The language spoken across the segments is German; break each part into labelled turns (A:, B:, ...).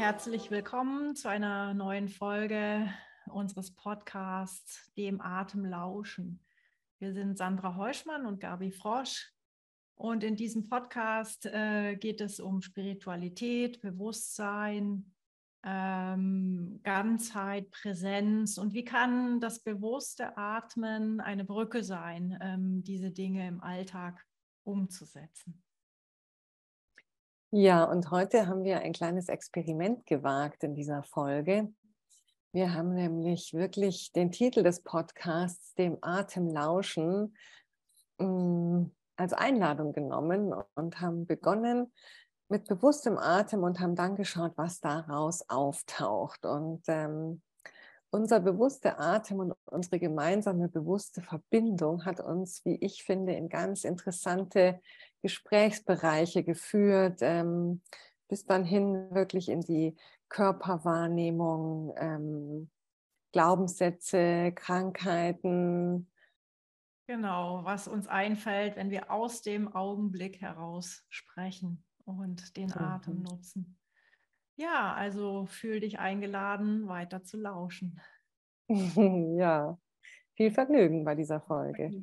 A: herzlich willkommen zu einer neuen Folge unseres Podcasts Dem Atem lauschen. Wir sind Sandra Heuschmann und Gabi Frosch und in diesem Podcast geht es um Spiritualität, Bewusstsein, Ganzheit, Präsenz und wie kann das bewusste Atmen eine Brücke sein, diese Dinge im Alltag umzusetzen.
B: Ja, und heute haben wir ein kleines Experiment gewagt in dieser Folge. Wir haben nämlich wirklich den Titel des Podcasts, Dem Atem lauschen, als Einladung genommen und haben begonnen mit bewusstem Atem und haben dann geschaut, was daraus auftaucht. Und unser bewusster Atem und unsere gemeinsame bewusste Verbindung hat uns, wie ich finde, in ganz interessante Gesprächsbereiche geführt, bis dann hin wirklich in die Körperwahrnehmung, Glaubenssätze, Krankheiten.
A: Genau, was uns einfällt, wenn wir aus dem Augenblick heraus sprechen und den Atem nutzen. Ja, also fühl dich eingeladen, weiter zu lauschen.
B: Ja, viel Vergnügen bei dieser Folge.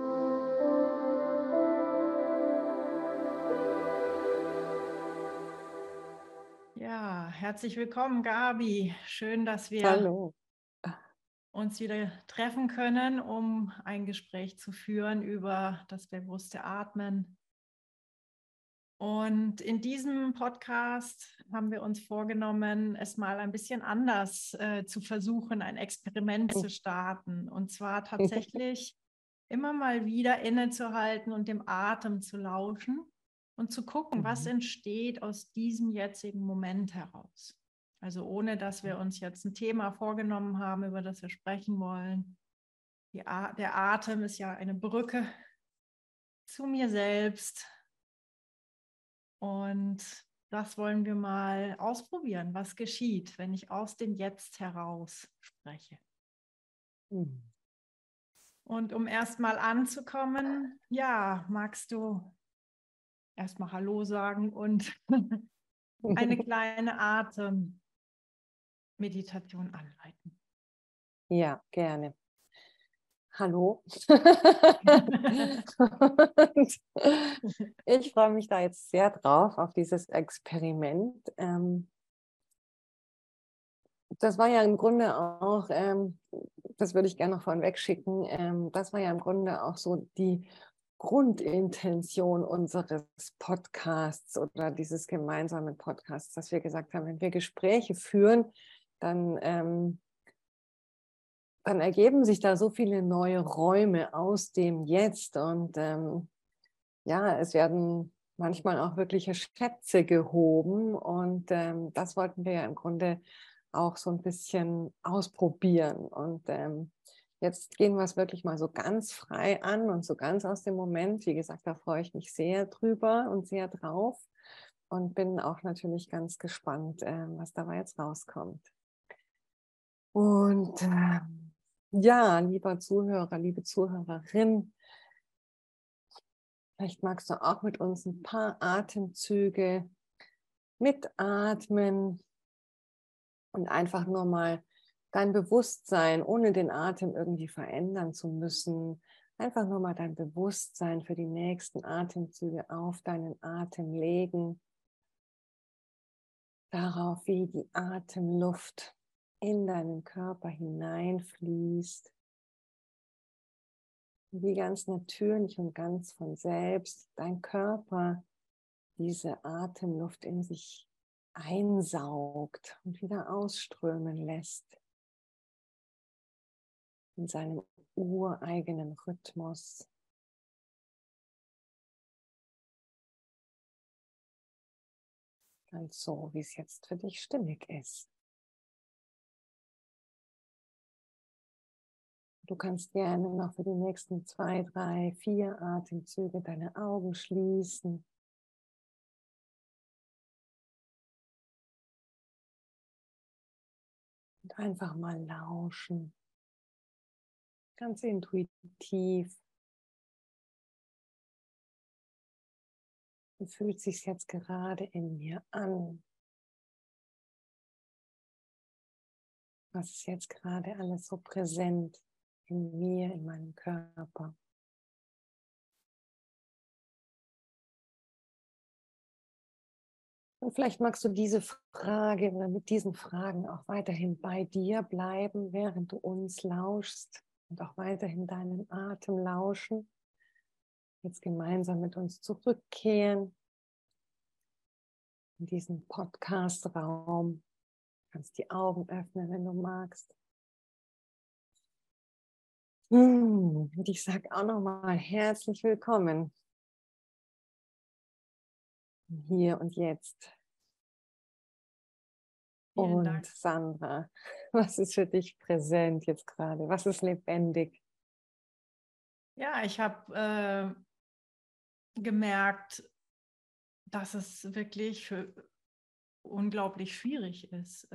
A: Ja, herzlich willkommen, Gabi. Schön, dass wir
B: Hallo.
A: uns wieder treffen können, um ein Gespräch zu führen über das bewusste Atmen. Und in diesem Podcast haben wir uns vorgenommen, es mal ein bisschen anders zu versuchen, ein Experiment zu starten. Und zwar tatsächlich immer mal wieder innezuhalten und dem Atem zu lauschen und zu gucken, was entsteht aus diesem jetzigen Moment heraus. Also ohne, dass wir uns jetzt ein Thema vorgenommen haben, über das wir sprechen wollen. Der Atem ist ja eine Brücke zu mir selbst. Und das wollen wir mal ausprobieren, was geschieht, wenn ich aus dem Jetzt heraus spreche. Und um erstmal anzukommen, ja, magst du erstmal Hallo sagen und eine kleine Atemmeditation anleiten.
B: Ja, gerne. Hallo. Ich freue mich da jetzt sehr drauf, auf dieses Experiment. Das war ja im Grunde auch, das würde ich gerne noch vorweg schicken, das war ja im Grunde auch so die Grundintention unseres Podcasts oder dieses gemeinsamen Podcasts, dass wir gesagt haben, wenn wir Gespräche führen, dann ergeben sich da so viele neue Räume aus dem Jetzt und ja, es werden manchmal auch wirkliche Schätze gehoben und das wollten wir ja im Grunde auch so ein bisschen ausprobieren und jetzt gehen wir es wirklich mal so ganz frei an und so ganz aus dem Moment. Wie gesagt, da freue ich mich sehr drüber und sehr drauf und bin auch natürlich ganz gespannt, was dabei jetzt rauskommt. Und ja, lieber Zuhörer, liebe Zuhörerin, vielleicht magst du auch mit uns ein paar Atemzüge mitatmen und einfach nur mal dein Bewusstsein, ohne den Atem irgendwie verändern zu müssen, einfach nur mal dein Bewusstsein für die nächsten Atemzüge auf deinen Atem legen, darauf, wie die Atemluft in deinen Körper hineinfließt. Wie ganz natürlich und ganz von selbst dein Körper diese Atemluft in sich einsaugt und wieder ausströmen lässt in seinem ureigenen Rhythmus. Ganz so, wie es jetzt für dich stimmig ist. Du kannst gerne noch für die nächsten 2, 3, 4 Atemzüge deine Augen schließen. Und einfach mal lauschen. Ganz intuitiv. Wie fühlt es sich jetzt gerade in mir an? Was ist jetzt gerade alles so präsent in mir, in meinem Körper? Und vielleicht magst du diese Frage oder mit diesen Fragen auch weiterhin bei dir bleiben, während du uns lauschst und auch weiterhin deinen Atem lauschen. Jetzt gemeinsam mit uns zurückkehren in diesen Podcast-Raum. Du kannst die Augen öffnen, wenn du magst. Und ich sage auch nochmal herzlich willkommen. Hier und jetzt.
A: Vielen
B: Und
A: Dank.
B: Sandra, was ist für dich präsent jetzt gerade? Was ist lebendig?
A: Ja, ich habe gemerkt, dass es wirklich unglaublich schwierig ist,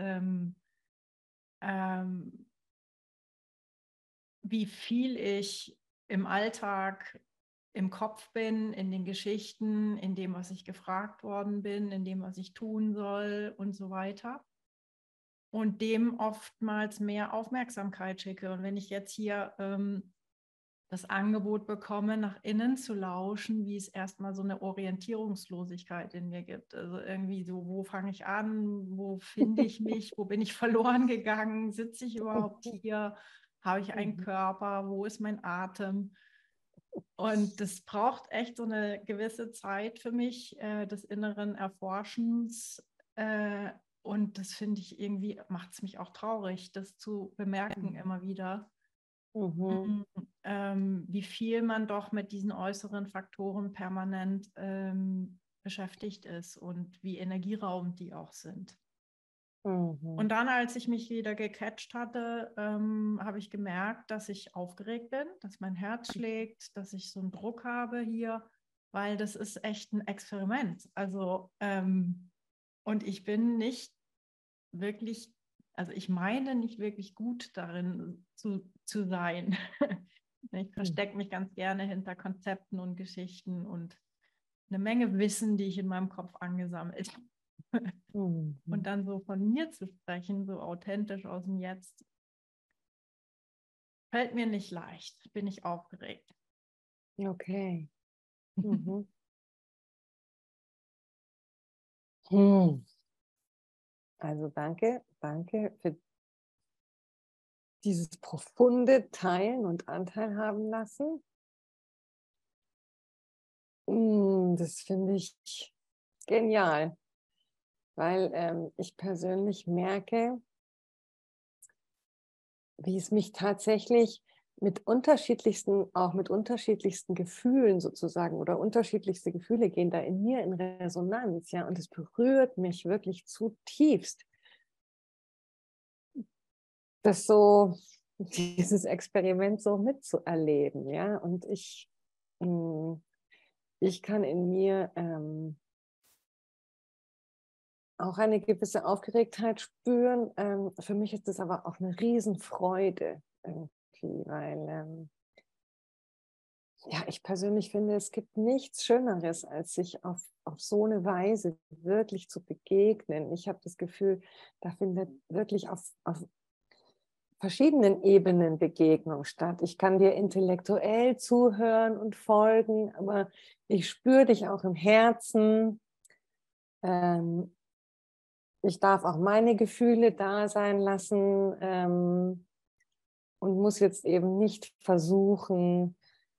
A: wie viel ich im Alltag im Kopf bin, in den Geschichten, in dem, was ich gefragt worden bin, in dem, was ich tun soll und so weiter. Und dem oftmals mehr Aufmerksamkeit schicke. Und wenn ich jetzt hier das Angebot bekomme, nach innen zu lauschen, wie es erstmal so eine Orientierungslosigkeit in mir gibt. Also irgendwie so, wo fange ich an, wo finde ich mich, wo bin ich verloren gegangen, sitze ich überhaupt hier, habe ich einen Körper, wo ist mein Atem? Und das braucht echt so eine gewisse Zeit für mich, des inneren Erforschens. Und das finde ich irgendwie, macht es mich auch traurig, das zu bemerken immer wieder.
B: Mhm.
A: Wie viel man doch mit diesen äußeren Faktoren permanent beschäftigt ist und wie energieraubend die auch sind. Und
B: Mhm.
A: dann, als ich mich wieder gecatcht hatte, habe ich gemerkt, dass ich aufgeregt bin, dass mein Herz schlägt, dass ich so einen Druck habe hier, weil das ist echt ein Experiment. Also, und ich bin nicht wirklich, also ich meine nicht wirklich gut darin zu sein. Ich verstecke mich ganz gerne hinter Konzepten und Geschichten und eine Menge Wissen, die ich in meinem Kopf angesammelt habe.
B: Mhm.
A: Und dann so von mir zu sprechen, so authentisch aus dem Jetzt, fällt mir nicht leicht, bin ich aufgeregt.
B: Okay. Mhm. Hm. Also danke für dieses profunde Teilen und Anteil haben lassen. Das finde ich genial, weil ich persönlich merke, wie es mich tatsächlich auch mit unterschiedlichsten Gefühlen sozusagen oder unterschiedlichste Gefühle gehen da in mir in Resonanz, ja, und es berührt mich wirklich zutiefst, das so, dieses Experiment so mitzuerleben, ja, und ich kann in mir auch eine gewisse Aufgeregtheit spüren. Für mich ist das aber auch eine Riesenfreude irgendwie, weil ja, ich persönlich finde, es gibt nichts Schöneres, als sich auf so eine Weise wirklich zu begegnen. Ich habe das Gefühl, da findet wirklich auf verschiedenen Ebenen Begegnung statt. Ich kann dir intellektuell zuhören und folgen, aber ich spüre dich auch im Herzen. Ich darf auch meine Gefühle da sein lassen und muss jetzt eben nicht versuchen,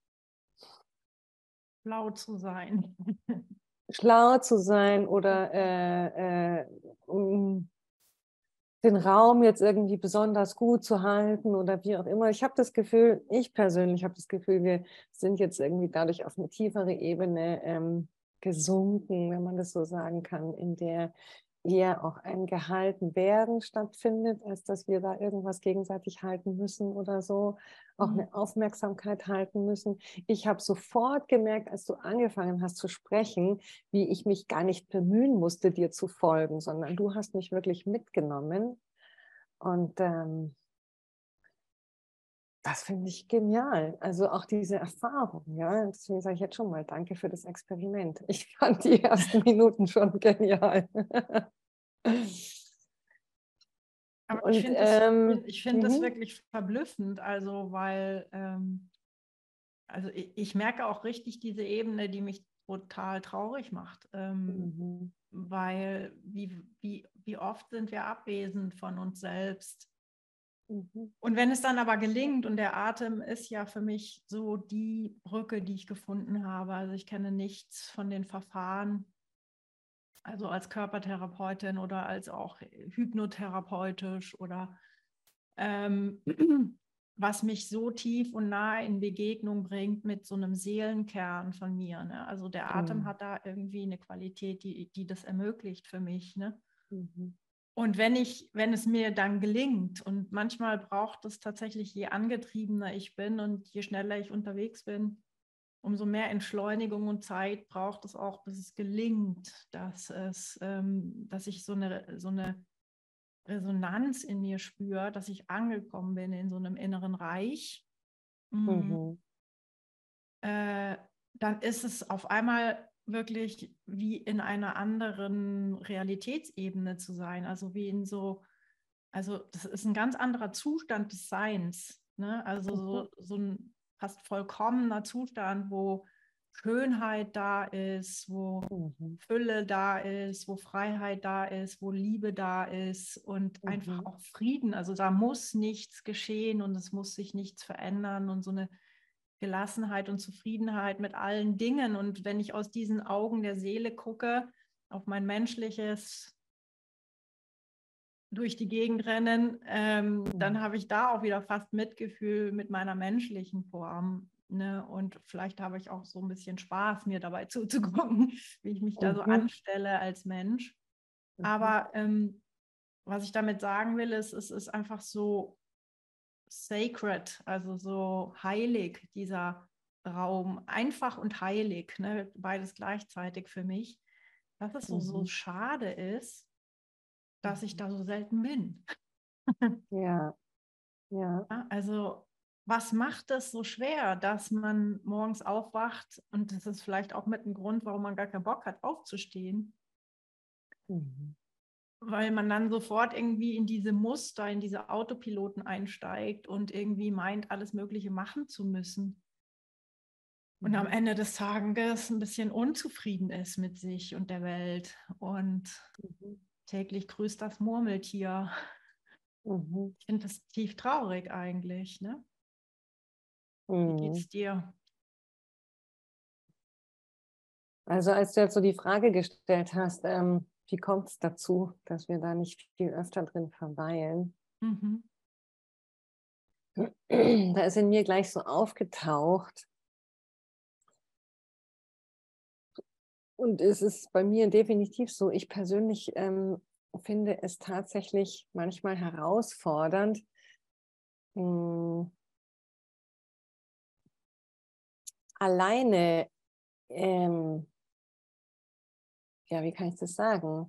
A: Laut zu sein.
B: schlau zu sein oder den Raum jetzt irgendwie besonders gut zu halten oder wie auch immer. Ich persönlich habe das Gefühl, wir sind jetzt irgendwie dadurch auf eine tiefere Ebene gesunken, wenn man das so sagen kann, in der eher auch ein Gehaltenwerden stattfindet, als dass wir da irgendwas gegenseitig halten müssen oder so, auch eine Aufmerksamkeit halten müssen. Ich habe sofort gemerkt, als du angefangen hast zu sprechen, wie ich mich gar nicht bemühen musste, dir zu folgen, sondern du hast mich wirklich mitgenommen. Und das finde ich genial. Also auch diese Erfahrung, ja. Deswegen sage ich jetzt schon mal danke für das Experiment. Ich fand die ersten Minuten schon genial.
A: Aber
B: Und
A: ich finde das wirklich verblüffend, also weil also ich merke auch richtig diese Ebene, die mich total traurig macht, weil wie oft sind wir abwesend von uns selbst. Und wenn es dann aber gelingt, und der Atem ist ja für mich so die Brücke, die ich gefunden habe, also ich kenne nichts von den Verfahren, also als Körpertherapeutin oder als auch hypnotherapeutisch oder was mich so tief und nah in Begegnung bringt mit so einem Seelenkern von mir. Ne? Also der Atem hat da irgendwie eine Qualität, die das ermöglicht für mich. Ne? Und wenn es mir dann gelingt, und manchmal braucht es tatsächlich, je angetriebener ich bin und je schneller ich unterwegs bin, umso mehr Entschleunigung und Zeit braucht es auch, bis es gelingt, dass ich so eine Resonanz in mir spüre, dass ich angekommen bin in so einem inneren Reich. Dann ist es auf einmal wirklich wie in einer anderen Realitätsebene zu sein, also wie in also das ist ein ganz anderer Zustand des Seins, ne? Also so ein fast vollkommener Zustand, wo Schönheit da ist, wo Fülle da ist, wo Freiheit da ist, wo Liebe da ist und einfach auch Frieden. Also da muss nichts geschehen und es muss sich nichts verändern und so eine Gelassenheit und Zufriedenheit mit allen Dingen. Und wenn ich aus diesen Augen der Seele gucke, auf mein menschliches durch die Gegend rennen, dann habe ich da auch wieder fast Mitgefühl mit meiner menschlichen Form. Ne? Und vielleicht habe ich auch so ein bisschen Spaß, mir dabei zuzugucken, wie ich mich da so anstelle als Mensch. Aber was ich damit sagen will, ist, es ist einfach so sacred, also so heilig, dieser Raum, einfach und heilig, ne? Beides gleichzeitig für mich, dass es so schade ist, dass ich da so selten bin.
B: Ja, ja.
A: Ja, also was macht es so schwer, dass man morgens aufwacht, und das ist vielleicht auch mit ein Grund, warum man gar keinen Bock hat, aufzustehen, weil man dann sofort irgendwie in diese Muster, in diese Autopiloten einsteigt und irgendwie meint, alles Mögliche machen zu müssen. Und am Ende des Tages ein bisschen unzufrieden ist mit sich und der Welt. Und täglich grüßt das Murmeltier. Ich finde das tief traurig eigentlich. Ne? Wie geht's dir?
B: Also als du jetzt so die Frage gestellt hast, wie kommt es dazu, dass wir da nicht viel öfter drin verweilen? Da ist in mir gleich so aufgetaucht. Und es ist bei mir definitiv so, ich persönlich finde es tatsächlich manchmal herausfordernd, alleine, ja, wie kann ich das sagen?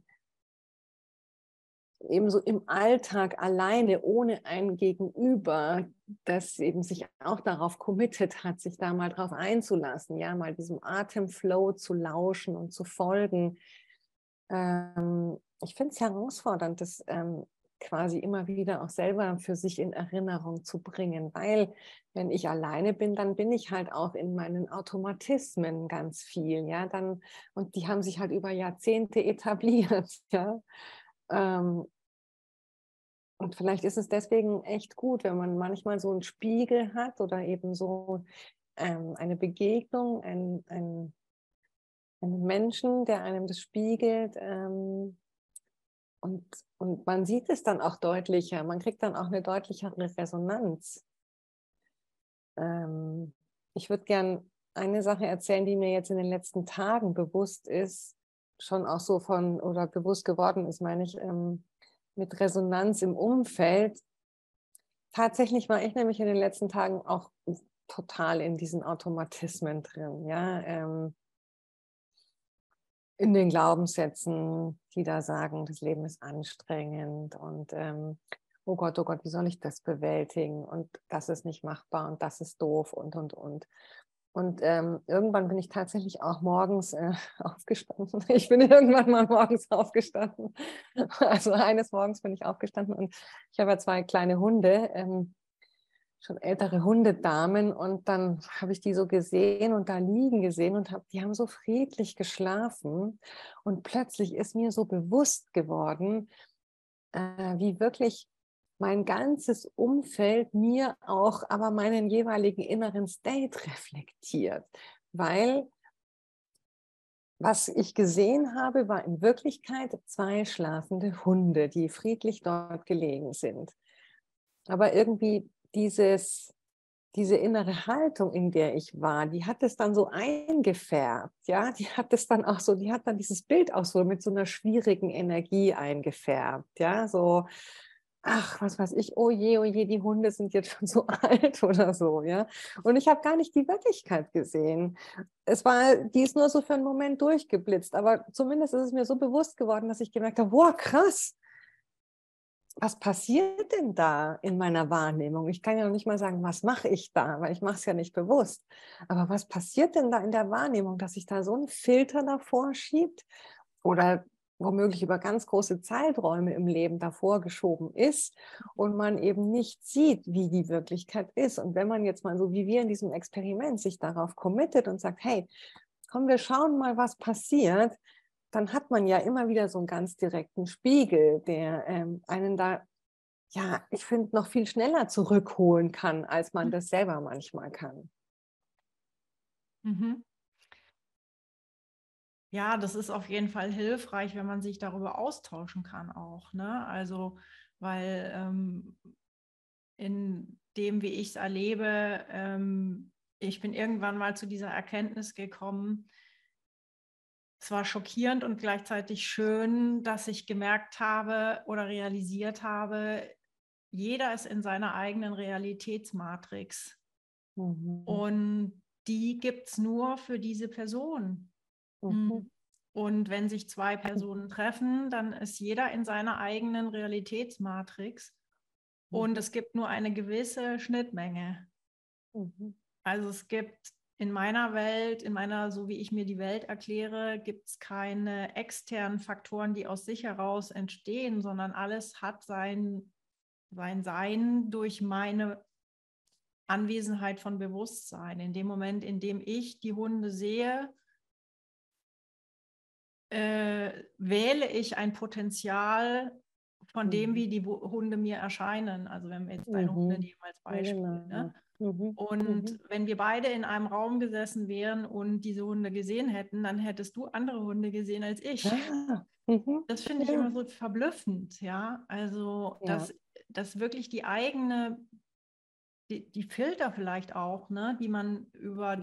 B: Ebenso im Alltag alleine, ohne ein Gegenüber, das eben sich auch darauf committed hat, sich da mal drauf einzulassen, ja, mal diesem Atemflow zu lauschen und zu folgen. Ich finde es herausfordernd, das quasi immer wieder auch selber für sich in Erinnerung zu bringen, weil wenn ich alleine bin, dann bin ich halt auch in meinen Automatismen ganz viel, ja, dann, und die haben sich halt über Jahrzehnte etabliert, ja. Und vielleicht ist es deswegen echt gut, wenn man manchmal so einen Spiegel hat oder eben so eine Begegnung, einen Menschen, der einem das spiegelt. Und man sieht es dann auch deutlicher, man kriegt dann auch eine deutlichere Resonanz. Ich würde gern eine Sache erzählen, die mir jetzt in den letzten Tagen bewusst ist, schon auch so oder bewusst geworden ist, meine ich, mit Resonanz im Umfeld. Tatsächlich war ich nämlich in den letzten Tagen auch total in diesen Automatismen drin, ja, in den Glaubenssätzen, die da sagen, das Leben ist anstrengend und oh Gott, wie soll ich das bewältigen und das ist nicht machbar und das ist doof und. Und irgendwann bin ich tatsächlich auch morgens aufgestanden. Ich bin irgendwann mal morgens aufgestanden. Also eines Morgens bin ich aufgestanden und ich habe ja 2 kleine Hunde, schon ältere Hundedamen. Und dann habe ich die so gesehen und da liegen gesehen und die haben so friedlich geschlafen. Und plötzlich ist mir so bewusst geworden, wie wirklich mein ganzes Umfeld mir auch aber meinen jeweiligen inneren State reflektiert. Weil was ich gesehen habe, war in Wirklichkeit 2 schlafende Hunde, die friedlich dort gelegen sind. Aber irgendwie diese innere Haltung, in der ich war, die hat es dann so eingefärbt, ja, die hat dann dieses Bild auch so mit so einer schwierigen Energie eingefärbt, ja, so, ach, was weiß ich, oh je, die Hunde sind jetzt schon so alt oder so, ja. Und ich habe gar nicht die Wirklichkeit gesehen. Die ist nur so für einen Moment durchgeblitzt, aber zumindest ist es mir so bewusst geworden, dass ich gemerkt habe, wow, krass, was passiert denn da in meiner Wahrnehmung? Ich kann ja noch nicht mal sagen, was mache ich da, weil ich mache es ja nicht bewusst. Aber was passiert denn da in der Wahrnehmung, dass sich da so ein Filter davor schiebt oder womöglich über ganz große Zeiträume im Leben davor geschoben ist und man eben nicht sieht, wie die Wirklichkeit ist. Und wenn man jetzt mal so wie wir in diesem Experiment sich darauf committet und sagt, hey, komm, wir schauen mal, was passiert, dann hat man ja immer wieder so einen ganz direkten Spiegel, der einen da, ja, ich finde, noch viel schneller zurückholen kann, als man das selber manchmal kann.
A: Mhm. Ja, das ist auf jeden Fall hilfreich, wenn man sich darüber austauschen kann auch, ne? Also, weil in dem, wie ich es erlebe, ich bin irgendwann mal zu dieser Erkenntnis gekommen. Es war schockierend und gleichzeitig schön, dass ich gemerkt habe oder realisiert habe, jeder ist in seiner eigenen Realitätsmatrix. Und die gibt es nur für diese Person.
B: Mhm.
A: Und wenn sich 2 Personen treffen, dann ist jeder in seiner eigenen Realitätsmatrix. Und es gibt nur eine gewisse Schnittmenge.
B: Mhm.
A: Also es gibt in meiner Welt, so wie ich mir die Welt erkläre, gibt es keine externen Faktoren, die aus sich heraus entstehen, sondern alles hat sein Sein durch meine Anwesenheit von Bewusstsein. In dem Moment, in dem ich die Hunde sehe, wähle ich ein Potenzial von dem, wie die Hunde mir erscheinen. Also wenn wir jetzt deine Hunde nehmen als
B: Ja,
A: Beispiel.
B: genau.
A: Ne? Und wenn wir beide in einem Raum gesessen wären und diese Hunde gesehen hätten, dann hättest du andere Hunde gesehen als ich.
B: Ah,
A: Das finde ich
B: ja.
A: immer so verblüffend, ja. Also,
B: Ja.
A: dass wirklich die eigene, die Filter vielleicht auch, ne, die man über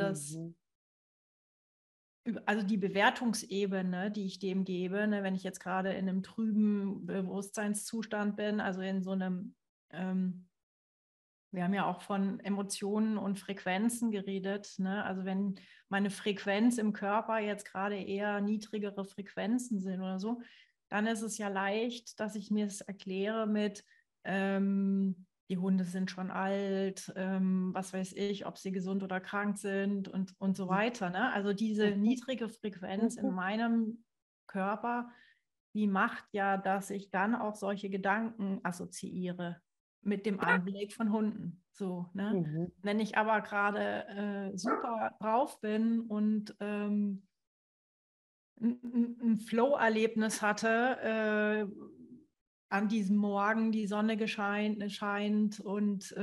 A: also die Bewertungsebene, die ich dem gebe, ne, wenn ich jetzt gerade in einem trüben Bewusstseinszustand bin, also in so einem, wir haben ja auch von Emotionen und Frequenzen geredet, ne? Also wenn meine Frequenz im Körper jetzt gerade eher niedrigere Frequenzen sind oder so, dann ist es ja leicht, dass ich mir es erkläre mit, die Hunde sind schon alt, was weiß ich, ob sie gesund oder krank sind und so weiter. Ne? Also diese niedrige Frequenz in meinem Körper, die macht ja, dass ich dann auch solche Gedanken assoziiere mit dem Anblick von Hunden. So, ne? Wenn ich aber gerade super drauf bin und ein Flow-Erlebnis hatte, an diesem Morgen die Sonne scheint und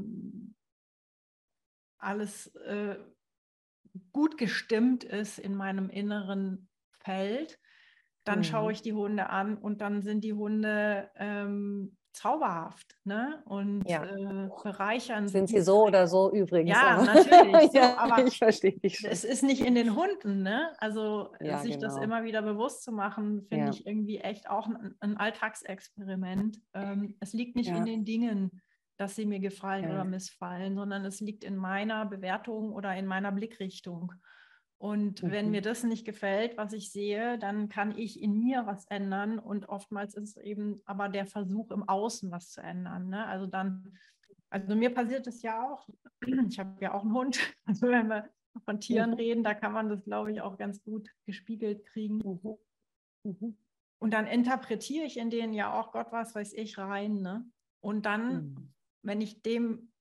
A: alles gut gestimmt ist in meinem inneren Feld, dann schaue ich die Hunde an und dann sind die Hunde zauberhaft, ne? Und
B: Ja.
A: bereichern.
B: Sind sie so oder so übrigens,
A: Ja,
B: aber
A: natürlich. So,
B: ja,
A: aber
B: ich verstehe dich schon.
A: es ist nicht in den Hunden, ne? Also
B: Ja,
A: sich das
B: genau.
A: immer wieder bewusst zu machen, finde
B: Ja.
A: ich irgendwie echt auch ein Alltagsexperiment. Es liegt nicht in
B: Ja.
A: den Dingen, dass sie mir gefallen
B: Ja.
A: oder missfallen, sondern es liegt in meiner Bewertung oder in meiner Blickrichtung. Und wenn mir das nicht gefällt, was ich sehe, dann kann ich in mir was ändern. Und oftmals ist es eben aber der Versuch, im Außen was zu ändern. Ne? Also mir passiert es ja auch, ich habe ja auch einen Hund, also wenn wir von Tieren reden, da kann man das, glaube ich, auch ganz gut gespiegelt kriegen. Und dann interpretiere ich in denen ja auch Gott, was weiß ich, rein. Ne? Und dann, wenn ich dem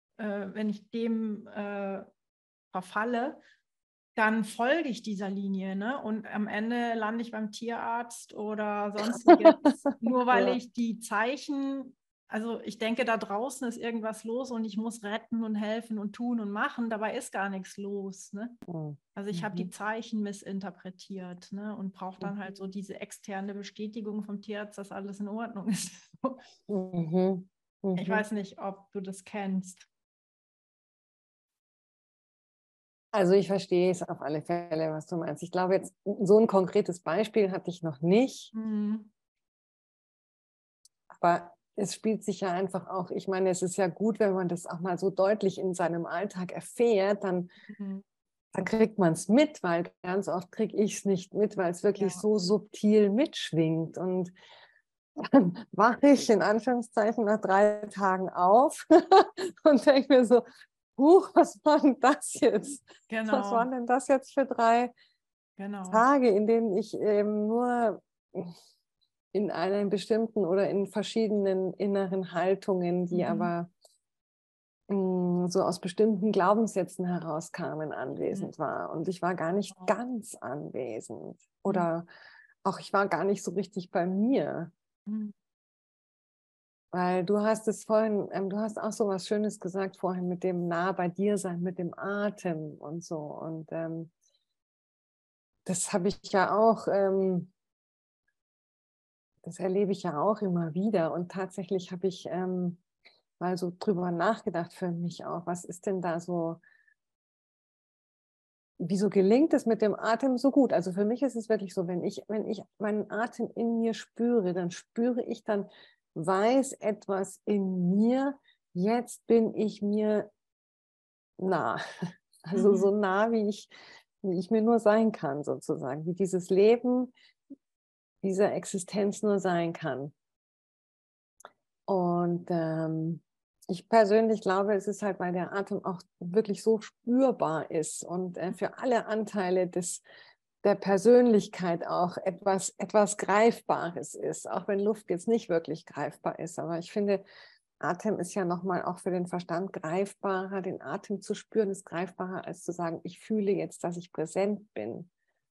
A: verfalle, dann folge ich dieser Linie, ne? Und am Ende lande ich beim Tierarzt oder sonstiges, nur weil ich die Zeichen, also ich denke, da draußen ist irgendwas los und ich muss retten und helfen und tun und machen, dabei ist gar nichts los, ne? Also ich habe die Zeichen missinterpretiert, ne? Und brauche dann halt so diese externe Bestätigung vom Tierarzt, dass alles in Ordnung ist. Ich weiß nicht, ob du das kennst.
B: Also ich verstehe es auf alle Fälle, was du meinst. Ich glaube, jetzt so ein konkretes Beispiel hatte ich noch nicht. Aber es spielt sich ja einfach auch, ich meine, es ist ja gut, wenn man das auch mal so deutlich in seinem Alltag erfährt, dann kriegt man es mit, weil ganz oft kriege ich es nicht mit, weil es wirklich so subtil mitschwingt. Und dann wache ich in Anführungszeichen nach 3 Tagen auf und denke mir so, was war denn das jetzt?
A: Genau.
B: Was waren denn das jetzt für 3 Tage, in denen ich nur in einem bestimmten oder in verschiedenen inneren Haltungen, die aber so aus bestimmten Glaubenssätzen herauskamen, anwesend war. Und ich war gar nicht ganz anwesend. Oder auch ich war gar nicht so richtig bei mir. Weil du hast es vorhin, du hast auch so was Schönes gesagt vorhin mit dem nah bei dir sein, mit dem Atem und so. Und das habe ich ja auch, das erlebe ich ja auch immer wieder. Und tatsächlich habe ich mal so drüber nachgedacht für mich auch, was ist denn da so, wieso gelingt es mit dem Atem so gut? Also für mich ist es wirklich so, wenn ich meinen Atem in mir spüre, dann weiß etwas in mir, jetzt bin ich mir nah. Also so nah, wie ich mir nur sein kann, sozusagen, wie dieses Leben dieser Existenz nur sein kann. Und ich persönlich glaube, es ist halt, weil der Atem auch wirklich so spürbar ist und für alle Anteile der Persönlichkeit auch etwas Greifbares ist, auch wenn Luft jetzt nicht wirklich greifbar ist. Aber ich finde, Atem ist ja nochmal auch für den Verstand greifbarer. Den Atem zu spüren ist greifbarer, als zu sagen, ich fühle jetzt, dass ich präsent bin.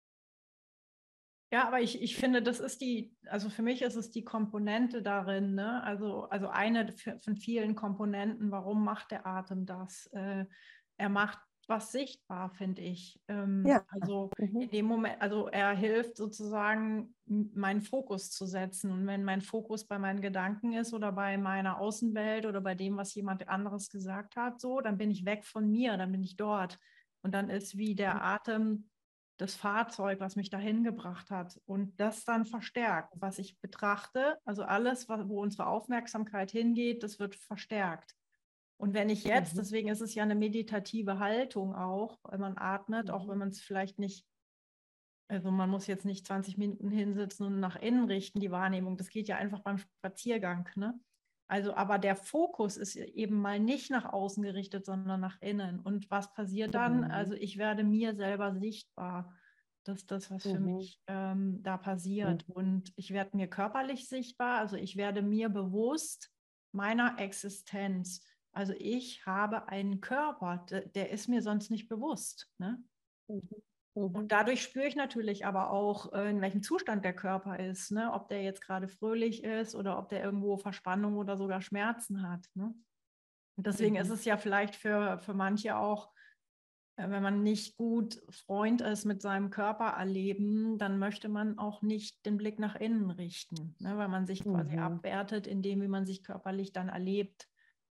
A: Ja, aber ich finde, das ist also für mich ist es die Komponente darin, ne? Also eine von vielen Komponenten, warum macht der Atem das? Er macht was sichtbar, finde ich. Also in dem Moment, also er hilft sozusagen, meinen Fokus zu setzen. Und wenn mein Fokus bei meinen Gedanken ist oder bei meiner Außenwelt oder bei dem, was jemand anderes gesagt hat, so, dann bin ich weg von mir, dann bin ich dort. Und dann ist wie der Atem das Fahrzeug, was mich dahin gebracht hat und das dann verstärkt, was ich betrachte, also alles, wo unsere Aufmerksamkeit hingeht, das wird verstärkt. Und wenn ich jetzt, deswegen ist es ja eine meditative Haltung auch, wenn man atmet, auch wenn man es vielleicht nicht, also man muss jetzt nicht 20 Minuten hinsitzen und nach innen richten, die Wahrnehmung, das geht ja einfach beim Spaziergang, ne? Also, aber der Fokus ist eben mal nicht nach außen gerichtet, sondern nach innen. Und was passiert dann? Also ich werde mir selber sichtbar. Das ist das, was für mich da passiert. Und ich werde mir körperlich sichtbar. Also ich werde mir bewusst meiner Existenz. Also ich habe einen Körper, der ist mir sonst nicht bewusst. Ne? Und dadurch spüre ich natürlich aber auch, in welchem Zustand der Körper ist, ne? Ob der jetzt gerade fröhlich ist oder ob der irgendwo Verspannung oder sogar Schmerzen hat. Ne? Und deswegen ist es ja vielleicht für manche auch, wenn man nicht gut Freund ist mit seinem Körpererleben, dann möchte man auch nicht den Blick nach innen richten, ne? Weil man sich quasi abwertet in dem, wie man sich körperlich dann erlebt.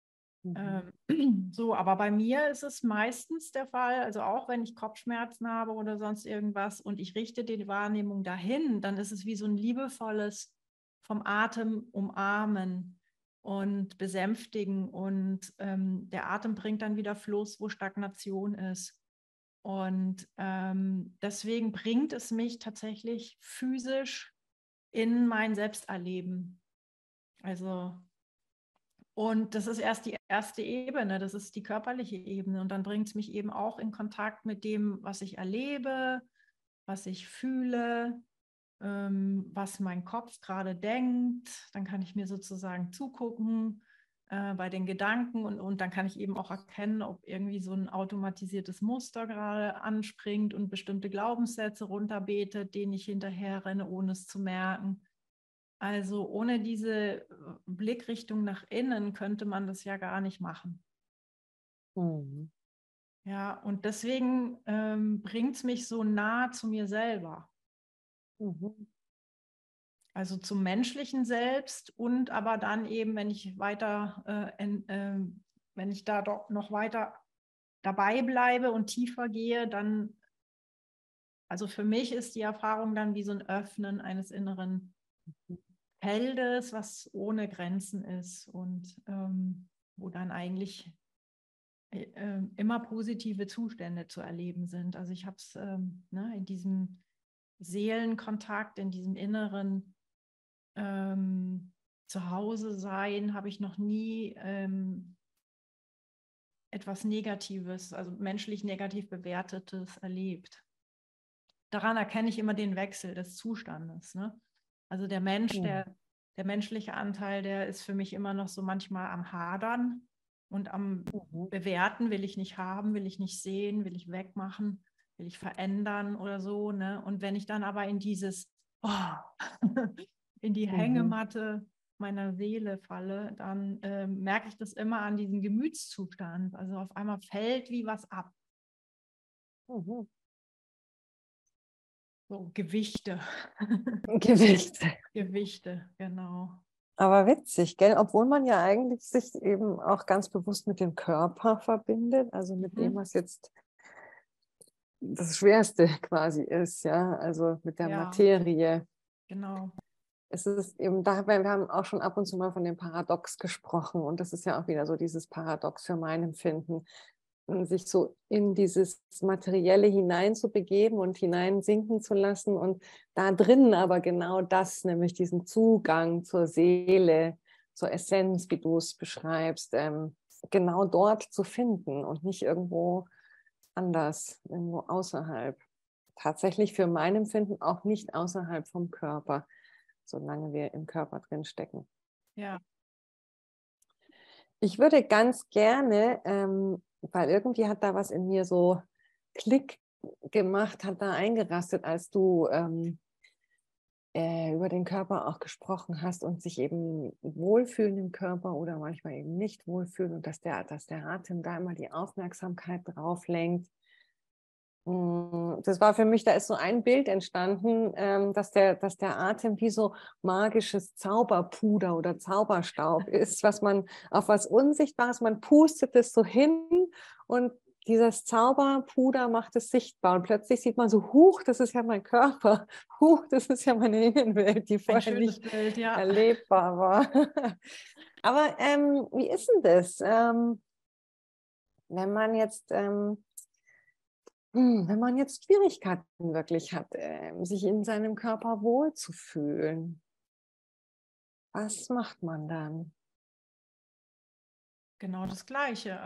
A: So, aber bei mir ist es meistens der Fall, also auch wenn ich Kopfschmerzen habe oder sonst irgendwas und ich richte die Wahrnehmung dahin, dann ist es wie so ein liebevolles vom Atem umarmen und besänftigen und der Atem bringt dann wieder Fluss, wo Stagnation ist. Und deswegen bringt es mich tatsächlich physisch in mein Selbsterleben. Also Und das ist erst die erste Ebene, das ist die körperliche Ebene. Und dann bringt es mich eben auch in Kontakt mit dem, was ich erlebe, was ich fühle, was mein Kopf gerade denkt. Dann kann ich mir sozusagen zugucken bei den Gedanken und dann kann ich eben auch erkennen, ob irgendwie so ein automatisiertes Muster gerade anspringt und bestimmte Glaubenssätze runterbetet, denen ich hinterher renne, ohne es zu merken. Also ohne diese Blickrichtung nach innen könnte man das ja gar nicht machen.
B: Mhm.
A: Ja, und deswegen bringt es mich so nah zu mir selber.
B: Mhm.
A: Also zum menschlichen Selbst und aber dann eben, wenn ich weiter, wenn ich da doch noch weiter dabei bleibe und tiefer gehe, dann, also für mich ist die Erfahrung dann wie so ein Öffnen eines inneren Feldes, was ohne Grenzen ist und wo dann eigentlich immer positive Zustände zu erleben sind. Also ich habe es in diesem Seelenkontakt, in diesem inneren Zuhause sein, habe ich noch nie etwas Negatives, also menschlich negativ bewertetes erlebt. Daran erkenne ich immer den Wechsel des Zustandes. Ne? Also der Mensch,
B: Mhm.
A: der menschliche Anteil, der ist für mich immer noch so manchmal am Hadern und am
B: Mhm.
A: Bewerten, will ich nicht haben, will ich nicht sehen, will ich wegmachen, will ich verändern oder so. Ne? Und wenn ich dann aber in dieses, in die
B: Mhm.
A: Hängematte meiner Seele falle, dann merke ich das immer an diesem Gemütszustand. Also auf einmal fällt wie was ab.
B: Mhm.
A: So Gewichte.
B: Gewicht.
A: Gewichte, genau.
B: Aber witzig, gell? Obwohl man ja eigentlich sich eben auch ganz bewusst mit dem Körper verbindet, also mit dem,
A: Mhm.
B: was jetzt das Schwerste quasi ist, ja, also mit der
A: Ja,
B: Materie.
A: genau.
B: Es ist eben, wir haben auch schon ab und zu mal von dem Paradox gesprochen und das ist ja auch wieder so dieses Paradox für mein Empfinden, sich so in dieses Materielle hineinzubegeben und hineinsinken zu lassen und da drinnen aber genau das, nämlich diesen Zugang zur Seele, zur Essenz, wie du es beschreibst, genau dort zu finden und nicht irgendwo anders, irgendwo außerhalb. Tatsächlich für mein Empfinden auch nicht außerhalb vom Körper, solange wir im Körper drin stecken.
A: Ja,
B: Ich würde ganz gerne, weil irgendwie hat da was in mir so Klick gemacht, hat da eingerastet, als du über den Körper auch gesprochen hast und sich eben wohlfühlen im Körper oder manchmal eben nicht wohlfühlen und dass der Atem da immer die Aufmerksamkeit drauf lenkt. Das war für mich, da ist so ein Bild entstanden, dass der Atem wie so magisches Zauberpuder oder Zauberstaub ist, was man auf was Unsichtbares, man pustet es so hin und dieses Zauberpuder macht es sichtbar. Und plötzlich sieht man so, huch, das ist ja mein Körper, huch, das ist ja meine Innenwelt, die
A: ein
B: vorher
A: schönes
B: nicht
A: Bild, ja.
B: erlebbar war. Aber wie ist denn das, wenn man jetzt... wenn man jetzt Schwierigkeiten wirklich hat, sich in seinem Körper wohlzufühlen, was macht man dann?
A: Genau das Gleiche.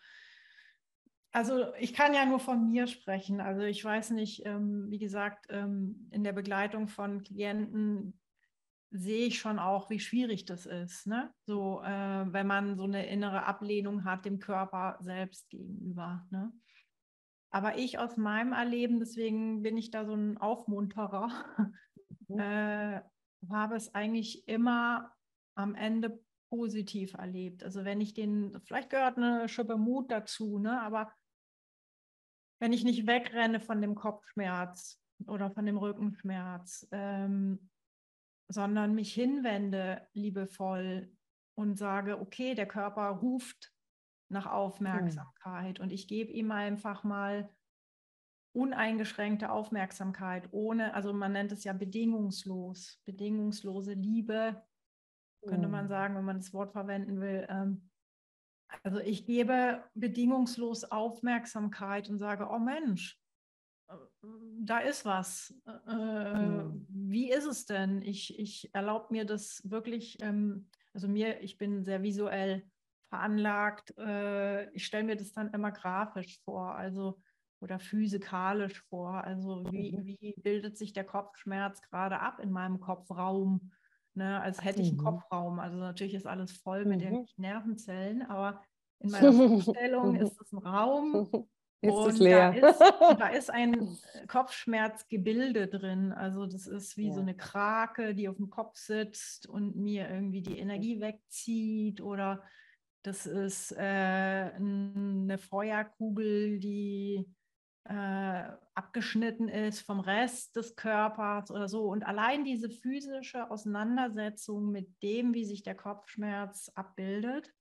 A: Also ich kann ja nur von mir sprechen. Also ich weiß nicht, wie gesagt, in der Begleitung von Klienten sehe ich schon auch, wie schwierig das ist. Ne? So, wenn man so eine innere Ablehnung hat dem Körper selbst gegenüber. Ne? Aber ich aus meinem Erleben, deswegen bin ich da so ein Aufmunterer,
B: Mhm.
A: habe es eigentlich immer am Ende positiv erlebt. Also wenn ich vielleicht gehört eine Schippe Mut dazu, ne? Aber wenn ich nicht wegrenne von dem Kopfschmerz oder von dem Rückenschmerz, sondern mich hinwende liebevoll und sage, okay, der Körper ruft nach Aufmerksamkeit und ich gebe ihm einfach mal uneingeschränkte Aufmerksamkeit, ohne, also man nennt es ja bedingungslos, bedingungslose Liebe, könnte man
B: Mhm.
A: sagen, wenn man das Wort verwenden will. Also ich gebe bedingungslos Aufmerksamkeit und sage, oh Mensch, da ist was.
B: Mhm.
A: Wie ist es denn? Ich erlaube mir das wirklich Also ich bin sehr visuell veranlagt. Ich stelle mir das dann immer grafisch vor, also oder physikalisch vor. Also wie bildet sich der Kopfschmerz gerade ab in meinem Kopfraum? Ne, als hätte ich einen Kopfraum. Also natürlich ist alles voll mit irgendwelchen Nervenzellen, aber in meiner Vorstellung ist es ein Raum
B: Ist es
A: und
B: leer?
A: da ist ein Kopfschmerzgebilde drin. Also das ist wie so eine Krake, die auf dem Kopf sitzt und mir irgendwie die Energie wegzieht, oder das ist eine Feuerkugel, die abgeschnitten ist vom Rest des Körpers oder so. Und allein diese physische Auseinandersetzung mit dem, wie sich der Kopfschmerz abbildet,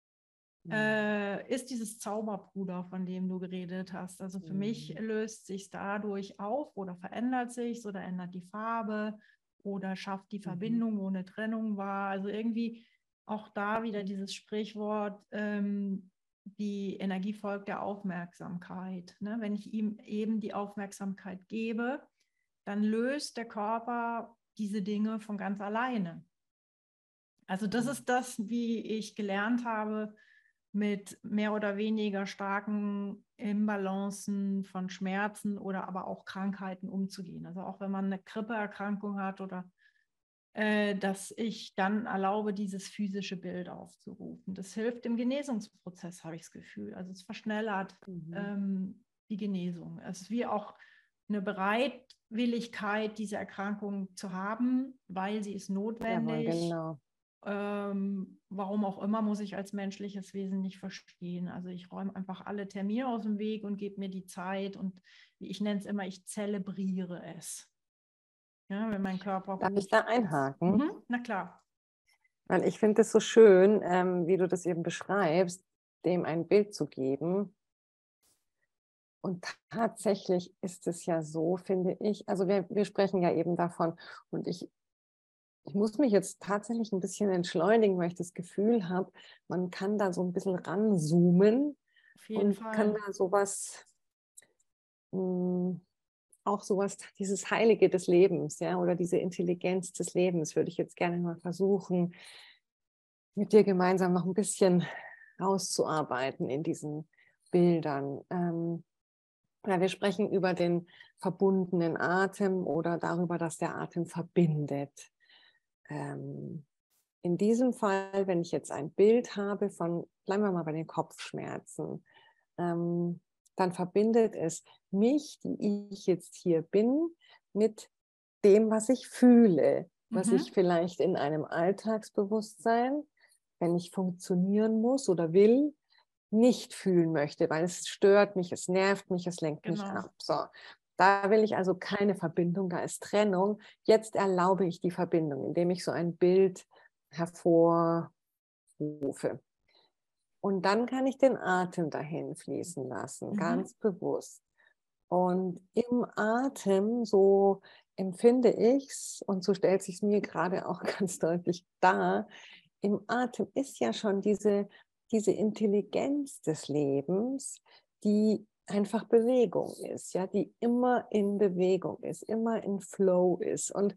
A: ist dieses Zauberpuder, von dem du geredet hast. Also für mich löst sich dadurch auf oder verändert sich oder ändert die Farbe oder schafft die Verbindung, wo eine Trennung war. Also irgendwie auch da wieder dieses Sprichwort, die Energie folgt der Aufmerksamkeit. Ne? Wenn ich ihm eben die Aufmerksamkeit gebe, dann löst der Körper diese Dinge von ganz alleine. Also das ist das, wie ich gelernt habe, mit mehr oder weniger starken Imbalancen von Schmerzen oder aber auch Krankheiten umzugehen. Also auch wenn man eine Grippeerkrankung hat oder dass ich dann erlaube, dieses physische Bild aufzurufen. Das hilft im Genesungsprozess, habe ich das Gefühl. Also es verschnellert die Genesung. Es ist wie auch eine Bereitwilligkeit, diese Erkrankung zu haben, weil sie ist notwendig.
B: Jawohl, genau.
A: Warum auch immer, muss ich als menschliches Wesen nicht verstehen. Also ich räume einfach alle Termine aus dem Weg und gebe mir die Zeit und wie ich nenne es immer, ich zelebriere es. Ja, wenn mein Körper
B: Darf ich da einhaken?
A: Na klar.
B: Weil ich finde es so schön, wie du das eben beschreibst, dem ein Bild zu geben. Und tatsächlich ist es ja so, finde ich, also wir sprechen ja eben davon, und ich muss mich jetzt tatsächlich ein bisschen entschleunigen, weil ich das Gefühl habe, man kann da so ein bisschen ranzoomen
A: Auf jeden
B: und kann
A: Fall.
B: da sowas, auch sowas, dieses Heilige des Lebens, ja, oder diese Intelligenz des Lebens, würde ich jetzt gerne mal versuchen, mit dir gemeinsam noch ein bisschen rauszuarbeiten in diesen Bildern. Ja, wir sprechen über den verbundenen Atem oder darüber, dass der Atem verbindet. In diesem Fall, wenn ich jetzt ein Bild habe von, bleiben wir mal bei den Kopfschmerzen, dann verbindet es mich, die ich jetzt hier bin, mit dem, was ich fühle, was ich vielleicht in einem Alltagsbewusstsein, wenn ich funktionieren muss oder will, nicht fühlen möchte, weil es stört mich, es nervt mich, es lenkt mich ab. So, da will ich also keine Verbindung, da ist Trennung. Jetzt erlaube ich die Verbindung, indem ich so ein Bild hervorrufe. Und dann kann ich den Atem dahin fließen lassen, ganz bewusst. Und im Atem, so empfinde ich es, und so stellt sich es mir gerade auch ganz deutlich dar, im Atem ist ja schon diese Intelligenz des Lebens, die einfach Bewegung ist, ja, die immer in Bewegung ist, immer in Flow ist. Und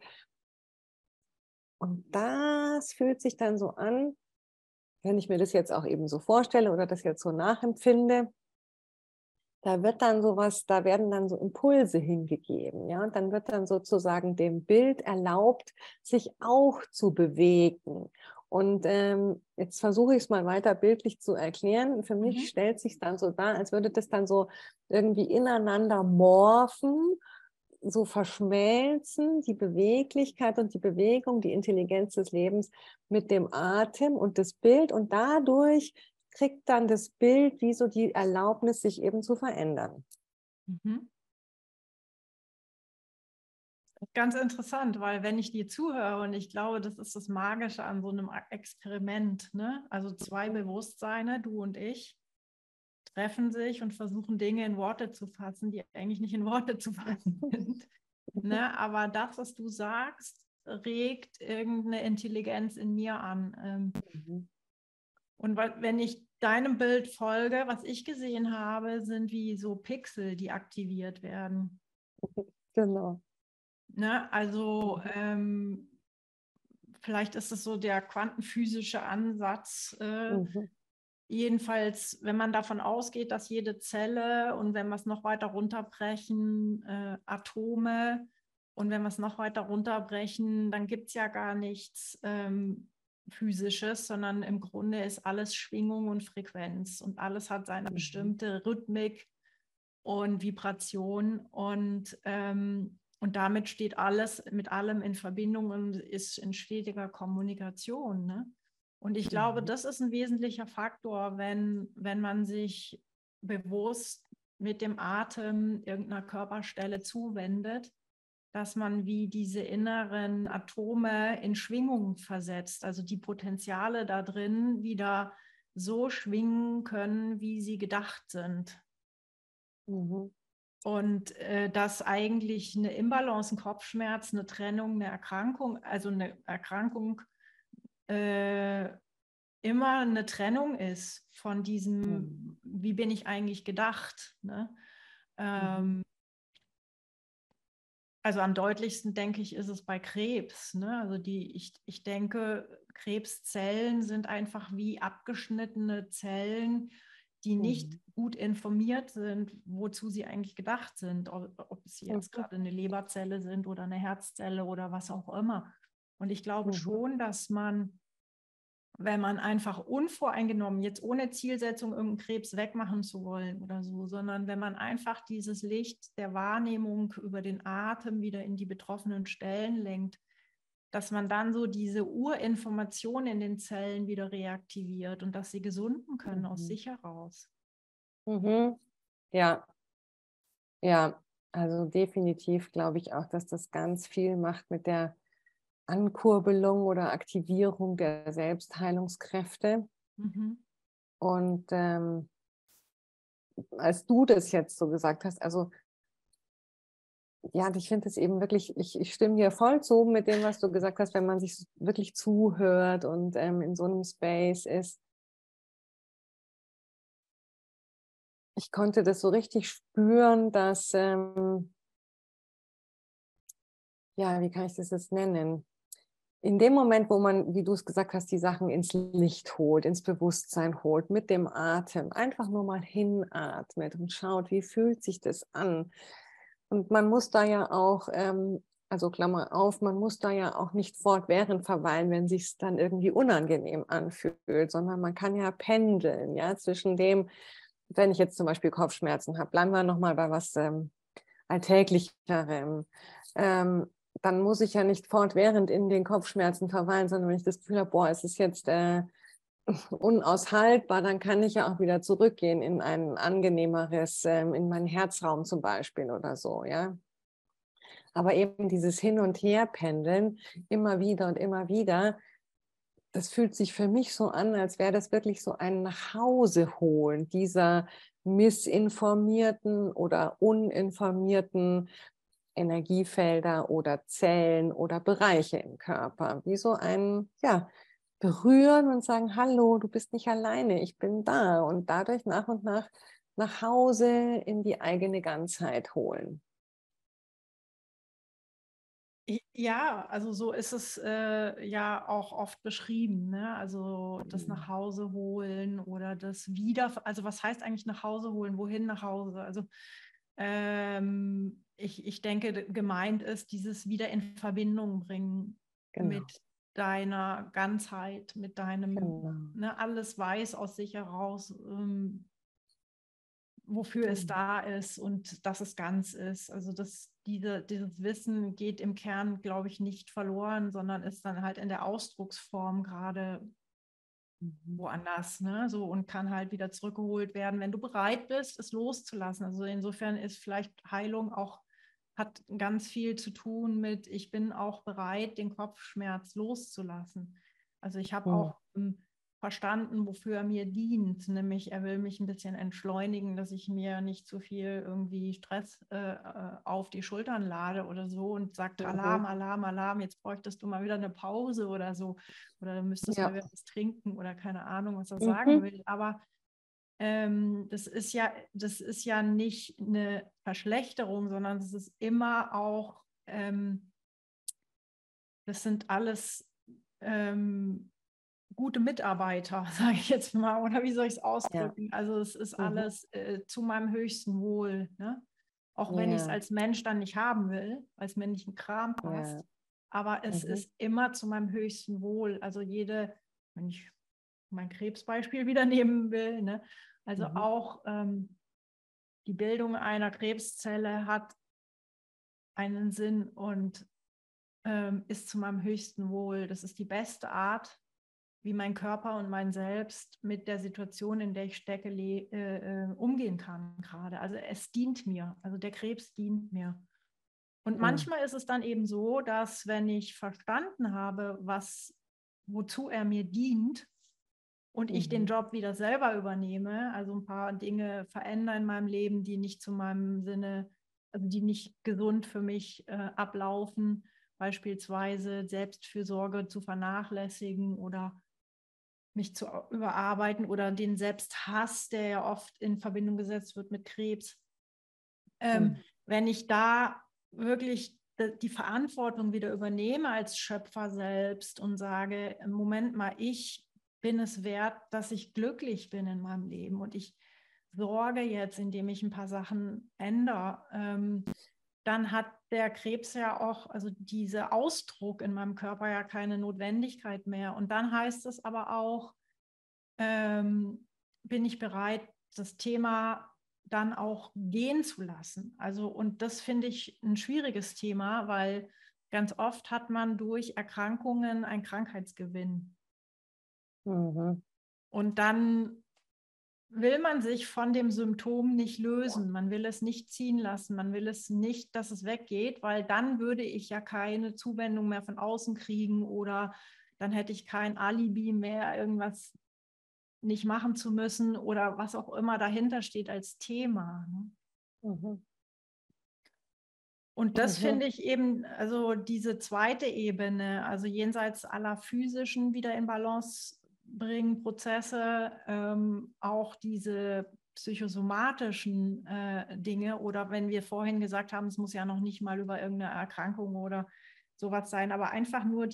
B: das fühlt sich dann so an, wenn ich mir das jetzt auch eben so vorstelle oder das jetzt so nachempfinde, da wird dann sowas, da werden dann so Impulse hingegeben, ja, und dann wird dann sozusagen dem Bild erlaubt, sich auch zu bewegen. Und jetzt versuche ich es mal weiter bildlich zu erklären. Für mich stellt sich dann so dar, als würde das dann so irgendwie ineinander morphen, so verschmelzen, die Beweglichkeit und die Bewegung, die Intelligenz des Lebens mit dem Atem und das Bild, und dadurch kriegt dann das Bild wie so die Erlaubnis, sich eben zu verändern.
A: Ganz interessant, weil wenn ich dir zuhöre, und ich glaube, das ist das Magische an so einem Experiment, ne? Also zwei Bewusstseine, du und ich, treffen sich und versuchen Dinge in Worte zu fassen, die eigentlich nicht in Worte zu fassen sind. Ne? Aber das, was du sagst, regt irgendeine Intelligenz in mir an. Und wenn ich deinem Bild folge, was ich gesehen habe, sind wie so Pixel, die aktiviert werden.
B: Genau.
A: Ne? Also vielleicht ist es so der quantenphysische Ansatz.
B: Mhm.
A: Jedenfalls, wenn man davon ausgeht, dass jede Zelle und wenn wir es noch weiter runterbrechen, Atome, und wenn wir es noch weiter runterbrechen, dann gibt es ja gar nichts Physisches, sondern im Grunde ist alles Schwingung und Frequenz und alles hat seine bestimmte Rhythmik und Vibration und damit steht alles mit allem in Verbindung und ist in stetiger Kommunikation, ne? Und ich glaube, das ist ein wesentlicher Faktor, wenn man sich bewusst mit dem Atem irgendeiner Körperstelle zuwendet, dass man wie diese inneren Atome in Schwingung versetzt, also die Potenziale da drin wieder so schwingen können, wie sie gedacht sind.
B: Mhm.
A: Und dass eigentlich eine Imbalance, ein Kopfschmerz, eine Trennung, eine Erkrankung, also eine Erkrankung immer eine Trennung ist von diesem, wie bin ich eigentlich gedacht, ne? Also am deutlichsten, denke ich, ist es bei Krebs, ne? Also ich denke, Krebszellen sind einfach wie abgeschnittene Zellen, die nicht gut informiert sind, wozu sie eigentlich gedacht sind, ob es jetzt gerade eine Leberzelle sind oder eine Herzzelle oder was auch immer. Und ich glaube schon, dass man, wenn man einfach unvoreingenommen, jetzt ohne Zielsetzung irgendeinen Krebs wegmachen zu wollen oder so, sondern wenn man einfach dieses Licht der Wahrnehmung über den Atem wieder in die betroffenen Stellen lenkt, dass man dann so diese Urinformation in den Zellen wieder reaktiviert und dass sie gesunden können aus sich heraus.
B: Ja, ja, also definitiv glaube ich auch, dass das ganz viel macht mit der Ankurbelung oder Aktivierung der Selbstheilungskräfte. Und als du das jetzt so gesagt hast, also ja, ich finde es eben wirklich, ich stimme dir voll zu mit dem, was du gesagt hast, wenn man sich wirklich zuhört und in so einem Space ist. Ich konnte das so richtig spüren, dass, ja, wie kann ich das jetzt nennen? In dem Moment, wo man, wie du es gesagt hast, die Sachen ins Licht holt, ins Bewusstsein holt, mit dem Atem, einfach nur mal hinatmet und schaut, wie fühlt sich das an? Und man muss da ja auch, also Klammer auf, man muss da ja auch nicht fortwährend verweilen, wenn sich es dann irgendwie unangenehm anfühlt, sondern man kann ja pendeln, ja, zwischen dem, wenn ich jetzt zum Beispiel Kopfschmerzen habe, bleiben wir nochmal bei was Alltäglicherem. Dann muss ich ja nicht fortwährend in den Kopfschmerzen verweilen, sondern wenn ich das Gefühl habe, boah, es ist jetzt unaushaltbar, dann kann ich ja auch wieder zurückgehen in ein angenehmeres, in meinen Herzraum zum Beispiel oder so, ja. Aber eben dieses Hin- und Herpendeln, immer wieder und immer wieder, das fühlt sich für mich so an, als wäre das wirklich so ein Nachhauseholen dieser missinformierten oder uninformierten Energiefelder oder Zellen oder Bereiche im Körper. Wie so ein, ja, berühren und sagen, hallo, du bist nicht alleine, ich bin da. Und dadurch nach und nach Hause in die eigene Ganzheit holen.
A: Ja, also so ist es ja auch oft beschrieben, ne? Also das nach Hause holen oder das wieder, also was heißt eigentlich nach Hause holen? Wohin nach Hause? Also ich denke, gemeint ist dieses wieder in Verbindung bringen mit deiner Ganzheit, mit deinem, ne, alles weiß aus sich heraus, wofür es da ist und dass es ganz ist. Also dieses Wissen geht im Kern, glaube ich, nicht verloren, sondern ist dann halt in der Ausdrucksform gerade woanders, ne? So, und kann halt wieder zurückgeholt werden, wenn du bereit bist, es loszulassen. Also insofern ist vielleicht Heilung auch, hat ganz viel zu tun mit, ich bin auch bereit, den Kopfschmerz loszulassen. Also ich habe auch verstanden, wofür er mir dient, nämlich er will mich ein bisschen entschleunigen, dass ich mir nicht zu viel irgendwie Stress auf die Schultern lade oder so und sagt, Alarm, Alarm, Alarm, jetzt bräuchtest du mal wieder eine Pause oder so oder du müsstest mal wieder was trinken oder keine Ahnung, was er sagen will, aber das ist ja nicht eine Verschlechterung, sondern es ist immer auch, das sind alles gute Mitarbeiter, sage ich jetzt mal, oder wie soll ich es ausdrücken?
B: Ja.
A: Also es ist alles zu meinem höchsten Wohl, ne? Auch wenn ich es als Mensch dann nicht haben will, weil es mir nicht in den Kram passt. Aber es ist immer zu meinem höchsten Wohl. Also wenn ich mein Krebsbeispiel wieder nehmen will, ne? Also auch die Bildung einer Krebszelle hat einen Sinn und ist zu meinem höchsten Wohl. Das ist die beste Art, wie mein Körper und mein Selbst mit der Situation, in der ich stecke, umgehen kann gerade. Also es dient mir, also der Krebs dient mir. Und manchmal ist es dann eben so, dass wenn ich verstanden habe, wozu er mir dient und ich den Job wieder selber übernehme, also ein paar Dinge verändere in meinem Leben, die nicht zu meinem Sinne, also die nicht gesund für mich ablaufen, beispielsweise Selbstfürsorge zu vernachlässigen oder mich zu überarbeiten oder den Selbsthass, der ja oft in Verbindung gesetzt wird mit Krebs. Wenn ich da wirklich die Verantwortung wieder übernehme als Schöpfer selbst und sage, Moment mal, ich bin es wert, dass ich glücklich bin in meinem Leben und ich sorge jetzt, indem ich ein paar Sachen ändere, dann hat der Krebs ja auch, also dieser Ausdruck in meinem Körper ja keine Notwendigkeit mehr. Und dann heißt es aber auch, bin ich bereit, das Thema dann auch gehen zu lassen. Also, und das finde ich ein schwieriges Thema, weil ganz oft hat man durch Erkrankungen einen Krankheitsgewinn. Und dann will man sich von dem Symptom nicht lösen. Man will es nicht ziehen lassen. Man will es nicht, dass es weggeht, weil dann würde ich ja keine Zuwendung mehr von außen kriegen oder dann hätte ich kein Alibi mehr, irgendwas nicht machen zu müssen oder was auch immer dahinter steht als Thema. Ne? Und das finde ich eben, also diese zweite Ebene, also jenseits aller physischen wieder in Balance bringen Prozesse, auch diese psychosomatischen Dinge oder wenn wir vorhin gesagt haben, es muss ja noch nicht mal über irgendeine Erkrankung oder sowas sein, aber einfach nur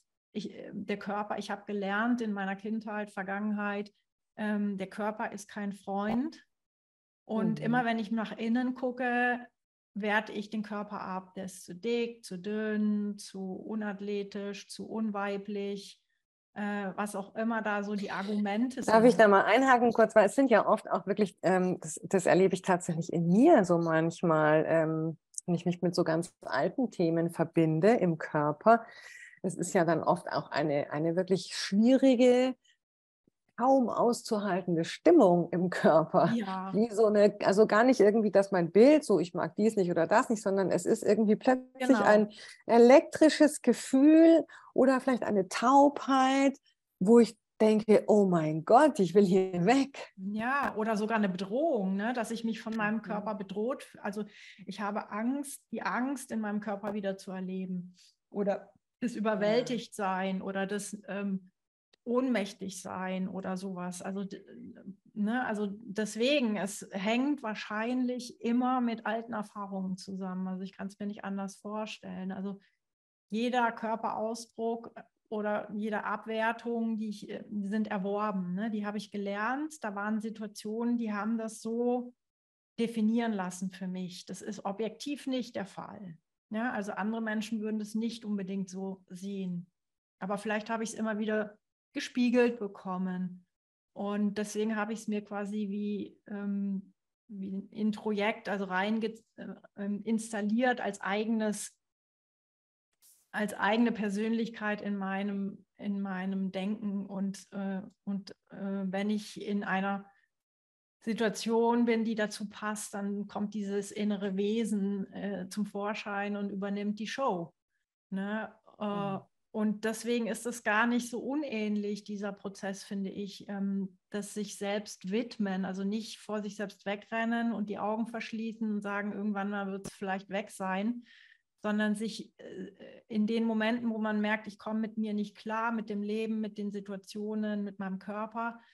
A: der Körper, ich habe gelernt in meiner Kindheit, Vergangenheit, der Körper ist kein Freund und immer wenn ich nach innen gucke, werte ich den Körper ab, der ist zu dick, zu dünn, zu unathletisch, zu unweiblich, was auch immer da so die Argumente sind.
B: Darf ich da mal einhaken kurz, weil es sind ja oft auch wirklich, das erlebe ich tatsächlich in mir so manchmal, wenn ich mich mit so ganz alten Themen verbinde im Körper. Es ist ja dann oft auch eine wirklich schwierige, kaum auszuhaltende Stimmung im Körper.
A: Ja.
B: Wie so also gar nicht irgendwie, dass mein Bild so, ich mag dies nicht oder das nicht, sondern es ist irgendwie plötzlich ein elektrisches Gefühl oder vielleicht eine Taubheit, wo ich denke, oh mein Gott, ich will hier weg.
A: Ja, oder sogar eine Bedrohung, ne? Dass ich mich von meinem Körper bedroht, also ich habe Angst, die Angst in meinem Körper wieder zu erleben oder das Überwältigtsein oder das ohnmächtig sein oder sowas. Also, ne, also deswegen, es hängt wahrscheinlich immer mit alten Erfahrungen zusammen. Also ich kann es mir nicht anders vorstellen. Also jeder Körperausdruck oder jede Abwertung, die sind erworben, ne? Die habe ich gelernt. Da waren Situationen, die haben das so definieren lassen für mich. Das ist objektiv nicht der Fall. Ja, also andere Menschen würden das nicht unbedingt so sehen. Aber vielleicht habe ich es immer wieder gespiegelt bekommen. Und deswegen habe ich es mir quasi wie ein Introjekt, also rein installiert als eigene Persönlichkeit in meinem Denken. Und wenn ich in einer Situation bin, die dazu passt, dann kommt dieses innere Wesen zum Vorschein und übernimmt die Show. Ne? Und deswegen ist es gar nicht so unähnlich, dieser Prozess, finde ich, dass sich selbst widmen, also nicht vor sich selbst wegrennen und die Augen verschließen und sagen, irgendwann mal wird es vielleicht weg sein, sondern sich in den Momenten, wo man merkt, ich komme mit mir nicht klar, mit dem Leben, mit den Situationen, mit meinem Körper,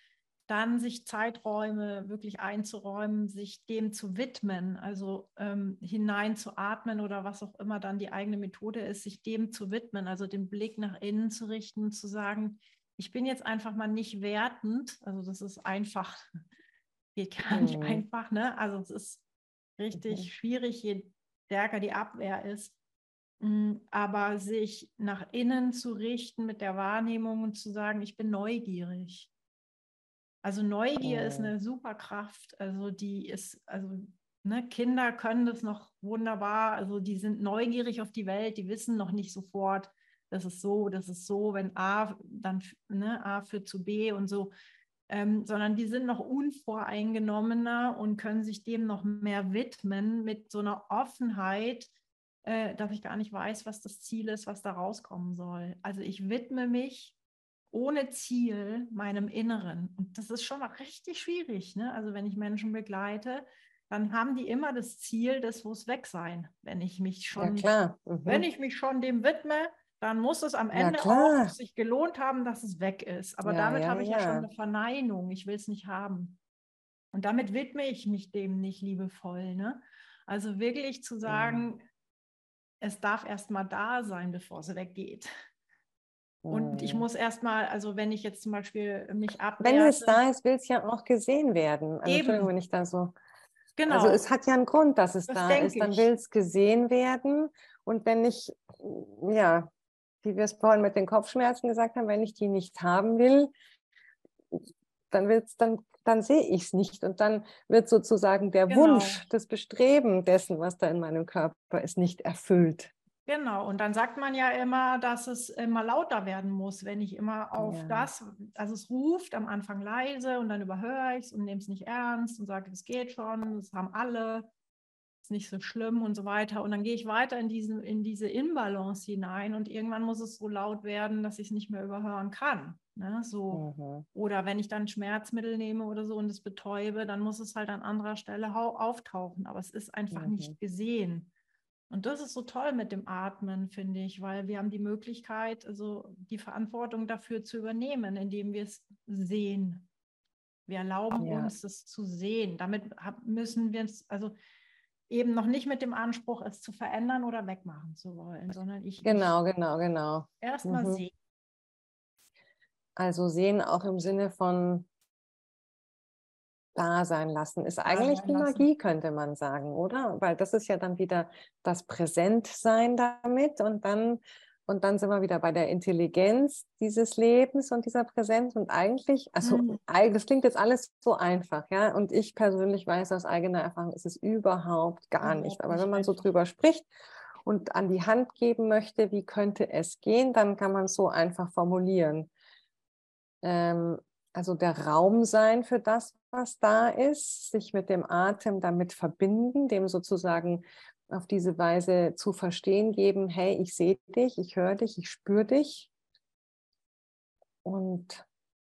A: dann sich Zeiträume wirklich einzuräumen, sich dem zu widmen, also hinein zu atmen oder was auch immer dann die eigene Methode ist, sich dem zu widmen, also den Blick nach innen zu richten, zu sagen, ich bin jetzt einfach mal nicht wertend, also das ist einfach, geht gar nicht einfach, ne? Also es ist richtig schwierig, je stärker die Abwehr ist. Aber sich nach innen zu richten mit der Wahrnehmung und zu sagen, ich bin neugierig. Also Neugier ist eine Superkraft. Also die ist, also ne, Kinder können das noch wunderbar. Also die sind neugierig auf die Welt. Die wissen noch nicht sofort, das ist so, das ist so. Wenn A, dann ne, A führt zu B und so. Sondern die sind noch unvoreingenommener und können sich dem noch mehr widmen mit so einer Offenheit, dass ich gar nicht weiß, was das Ziel ist, was da rauskommen soll. Also ich widme mich ohne Ziel meinem Inneren. Und das ist schon mal richtig schwierig. Ne? Also wenn ich Menschen begleite, dann haben die immer das Ziel, das muss weg sein. Wenn ich mich schon, wenn ich mich schon dem widme, dann muss es am Ende auch sich gelohnt haben, dass es weg ist. Aber damit habe ich ja schon eine Verneinung. Ich will es nicht haben. Und damit widme ich mich dem nicht liebevoll. Ne? Also wirklich zu sagen, es darf erst mal da sein, bevor es weggeht. Und ich muss erstmal, also wenn ich jetzt zum Beispiel mich abwerte.
B: Wenn es da ist, will es ja auch gesehen werden. Also, Entschuldigung, wenn ich da so...
A: Genau.
B: Also es hat ja einen Grund, dass es da ist. Dann will es gesehen werden. Und wenn ich, ja, wie wir es vorhin mit den Kopfschmerzen gesagt haben, wenn ich die nicht haben will, dann sehe ich es nicht. Und dann wird sozusagen der Wunsch, das Bestreben dessen, was da in meinem Körper ist, nicht erfüllt.
A: Genau, und dann sagt man ja immer, dass es immer lauter werden muss, wenn ich immer auf das, also es ruft am Anfang leise und dann überhöre ich es und nehme es nicht ernst und sage, es geht schon, das haben alle, ist nicht so schlimm und so weiter. Und dann gehe ich weiter in diese Imbalance hinein und irgendwann muss es so laut werden, dass ich es nicht mehr überhören kann. Ne? So. Oder wenn ich dann Schmerzmittel nehme oder so und es betäube, dann muss es halt an anderer Stelle auftauchen, aber es ist einfach nicht gesehen. Und das ist so toll mit dem Atmen, finde ich, weil wir haben die Möglichkeit, also die Verantwortung dafür zu übernehmen, indem wir es sehen. Wir erlauben uns, es zu sehen. Damit müssen wir es, also eben noch nicht mit dem Anspruch, es zu verändern oder wegmachen zu wollen, sondern
B: Genau.
A: erst mal sehen.
B: Also sehen auch im Sinne von da sein lassen, ist eigentlich die Magie, könnte man sagen, oder? Weil das ist ja dann wieder das Präsentsein damit und dann sind wir wieder bei der Intelligenz dieses Lebens und dieser Präsenz und eigentlich, also das klingt jetzt alles so einfach, ja, und ich persönlich weiß aus eigener Erfahrung, ist es überhaupt gar nicht, aber wenn man so drüber spricht und an die Hand geben möchte, wie könnte es gehen, dann kann man es so einfach formulieren. Also der Raum sein für das, was da ist, sich mit dem Atem damit verbinden, dem sozusagen auf diese Weise zu verstehen geben, hey, ich sehe dich, ich höre dich, ich spüre dich und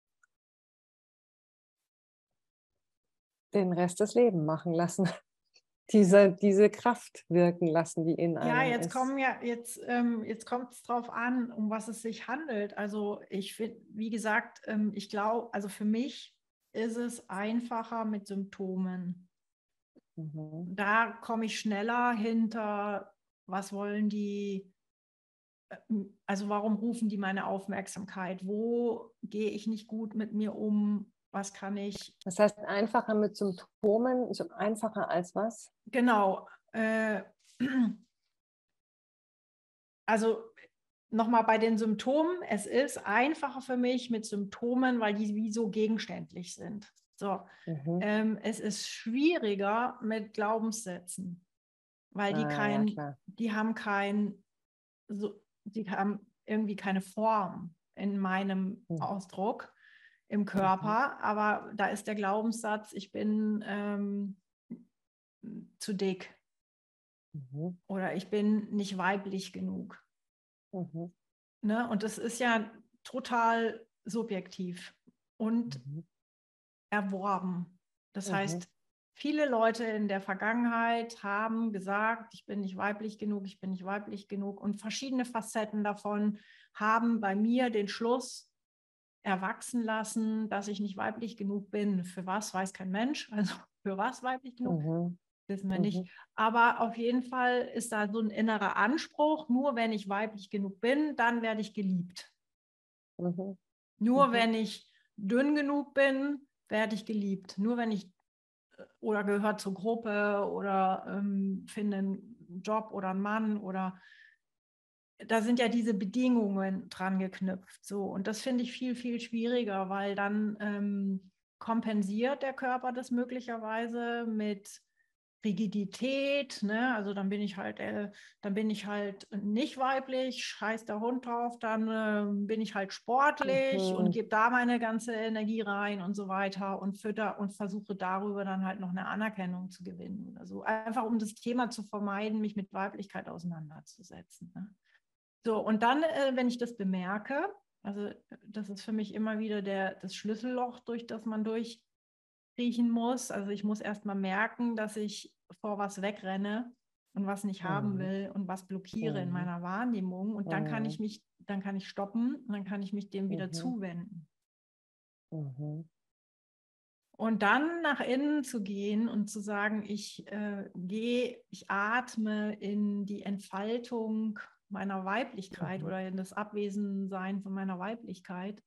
B: den Rest des Lebens machen lassen. Diese Kraft wirken lassen, die in einem ist.
A: Jetzt kommt es drauf an, um was es sich handelt. Also ich finde, wie gesagt, ich glaube, also für mich ist es einfacher mit Symptomen. Da komme ich schneller hinter, was wollen die, also warum rufen die meine Aufmerksamkeit? Wo gehe ich nicht gut mit mir um? Was kann ich?
B: Das heißt, einfacher mit Symptomen, einfacher als was?
A: Genau. Also nochmal bei den Symptomen. Es ist einfacher für mich mit Symptomen, weil die wie so gegenständlich sind. So. Es ist schwieriger mit Glaubenssätzen, weil die haben irgendwie keine Form in meinem Ausdruck im Körper, aber da ist der Glaubenssatz, ich bin zu dick oder ich bin nicht weiblich genug. Ne? Und das ist ja total subjektiv und erworben. Das heißt, viele Leute in der Vergangenheit haben gesagt, ich bin nicht weiblich genug, ich bin nicht weiblich genug und verschiedene Facetten davon haben bei mir den Schluss erwachsen lassen, dass ich nicht weiblich genug bin. Für was, weiß kein Mensch. Also für was weiblich genug, wissen wir nicht. Aber auf jeden Fall ist da so ein innerer Anspruch, nur wenn ich weiblich genug bin, dann werde ich geliebt. Nur wenn ich dünn genug bin, werde ich geliebt. Nur wenn ich oder gehört zur Gruppe oder finde einen Job oder einen Mann oder da sind ja diese Bedingungen dran geknüpft. So. Und das finde ich viel, viel schwieriger, weil dann kompensiert der Körper das möglicherweise mit Rigidität, ne? Also dann bin ich halt nicht weiblich, scheiß der Hund drauf, dann bin ich halt sportlich und gebe da meine ganze Energie rein und so weiter und versuche darüber dann halt noch eine Anerkennung zu gewinnen oder so. Einfach um das Thema zu vermeiden, mich mit Weiblichkeit auseinanderzusetzen. Ne? So, und dann, wenn ich das bemerke, also das ist für mich immer wieder das Schlüsselloch, durch das man durchriechen muss. Also ich muss erst mal merken, dass ich vor was wegrenne und was nicht haben will und was blockiere in meiner Wahrnehmung. Und dann kann ich stoppen und dann kann ich mich dem wieder zuwenden. Und dann nach innen zu gehen und zu sagen, ich atme in die Entfaltung meiner Weiblichkeit oder in das Abwesensein von meiner Weiblichkeit,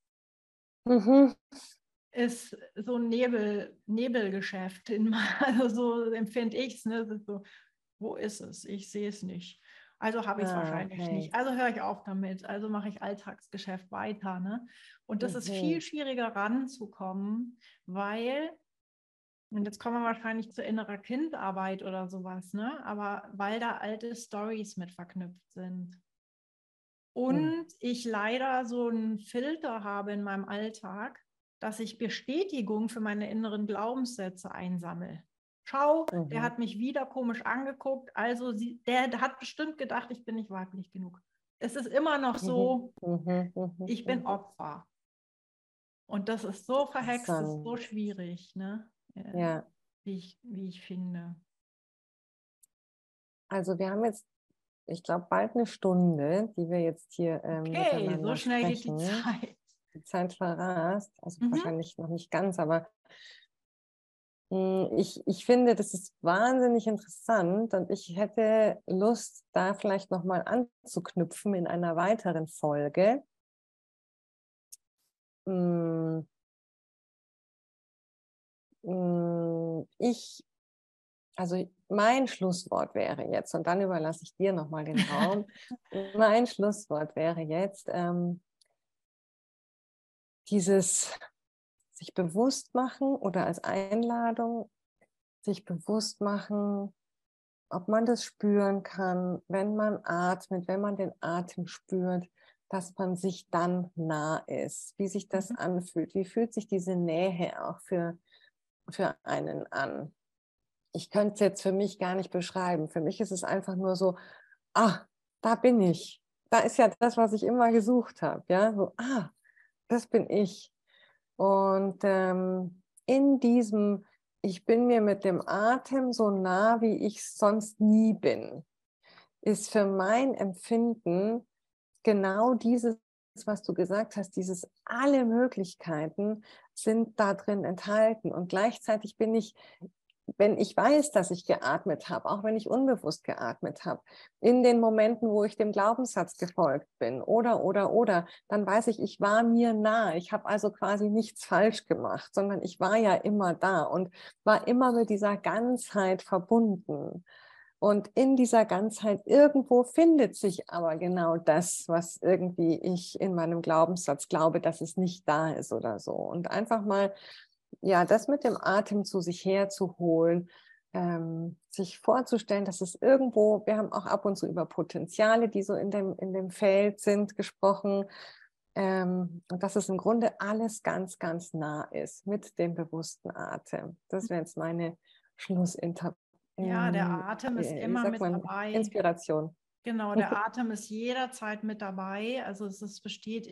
A: ist so ein Nebelgeschäft. Also so empfinde ich es. Ne? So, wo ist es? Ich sehe es nicht. Also habe ich es wahrscheinlich nicht. Also höre ich auf damit. Also mache ich Alltagsgeschäft weiter. Ne? Und das ist viel schwieriger ranzukommen, weil, und jetzt kommen wir wahrscheinlich zur innerer Kindarbeit oder sowas, ne? Aber weil da alte Storys mit verknüpft sind. Und ich leider so einen Filter habe in meinem Alltag, dass ich Bestätigung für meine inneren Glaubenssätze einsammle. Schau, der hat mich wieder komisch angeguckt, also der hat bestimmt gedacht, ich bin nicht weiblich genug. Es ist immer noch so, ich bin Opfer. Und das ist so verhext, das ist so schwierig, ne?
B: Ja.
A: Wie ich finde.
B: Also wir haben jetzt, ich glaube, bald eine Stunde, die wir jetzt hier miteinander
A: so schnell
B: sprechen.
A: geht die Zeit.
B: Die Zeit verrast, also wahrscheinlich noch nicht ganz, aber ich finde, das ist wahnsinnig interessant und ich hätte Lust, da vielleicht nochmal anzuknüpfen in einer weiteren Folge. Also mein Schlusswort wäre jetzt, und dann überlasse ich dir nochmal den Raum, mein Schlusswort wäre jetzt, dieses sich bewusst machen oder als Einladung, sich bewusst machen, ob man das spüren kann, wenn man atmet, wenn man den Atem spürt, dass man sich dann nah ist, wie sich das anfühlt, wie fühlt sich diese Nähe auch für einen an. Ich könnte es jetzt für mich gar nicht beschreiben. Für mich ist es einfach nur so, da bin ich. Da ist ja das, was ich immer gesucht habe. Ja? So, das bin ich. Und in diesem, ich bin mir mit dem Atem so nah, wie ich sonst nie bin, ist für mein Empfinden genau dieses, was du gesagt hast, dieses alle Möglichkeiten sind da drin enthalten. Und gleichzeitig bin ich, wenn ich weiß, dass ich geatmet habe, auch wenn ich unbewusst geatmet habe, in den Momenten, wo ich dem Glaubenssatz gefolgt bin oder, dann weiß ich, ich war mir nah. Ich habe also quasi nichts falsch gemacht, sondern ich war ja immer da und war immer mit dieser Ganzheit verbunden. Und in dieser Ganzheit irgendwo findet sich aber genau das, was irgendwie ich in meinem Glaubenssatz glaube, dass es nicht da ist oder so. Und einfach mal, ja, das mit dem Atem zu sich herzuholen, sich vorzustellen, dass es irgendwo, wir haben auch ab und zu über Potenziale, die so in dem Feld sind, gesprochen, und dass es im Grunde alles ganz, ganz nah ist mit dem bewussten Atem. Das wäre jetzt meine Schlussinterpretation.
A: Ja, der Atem ist
B: Wie
A: immer
B: sagt
A: mit
B: man?
A: dabei.
B: Inspiration.
A: Genau, der Atem ist jederzeit mit dabei. Also es besteht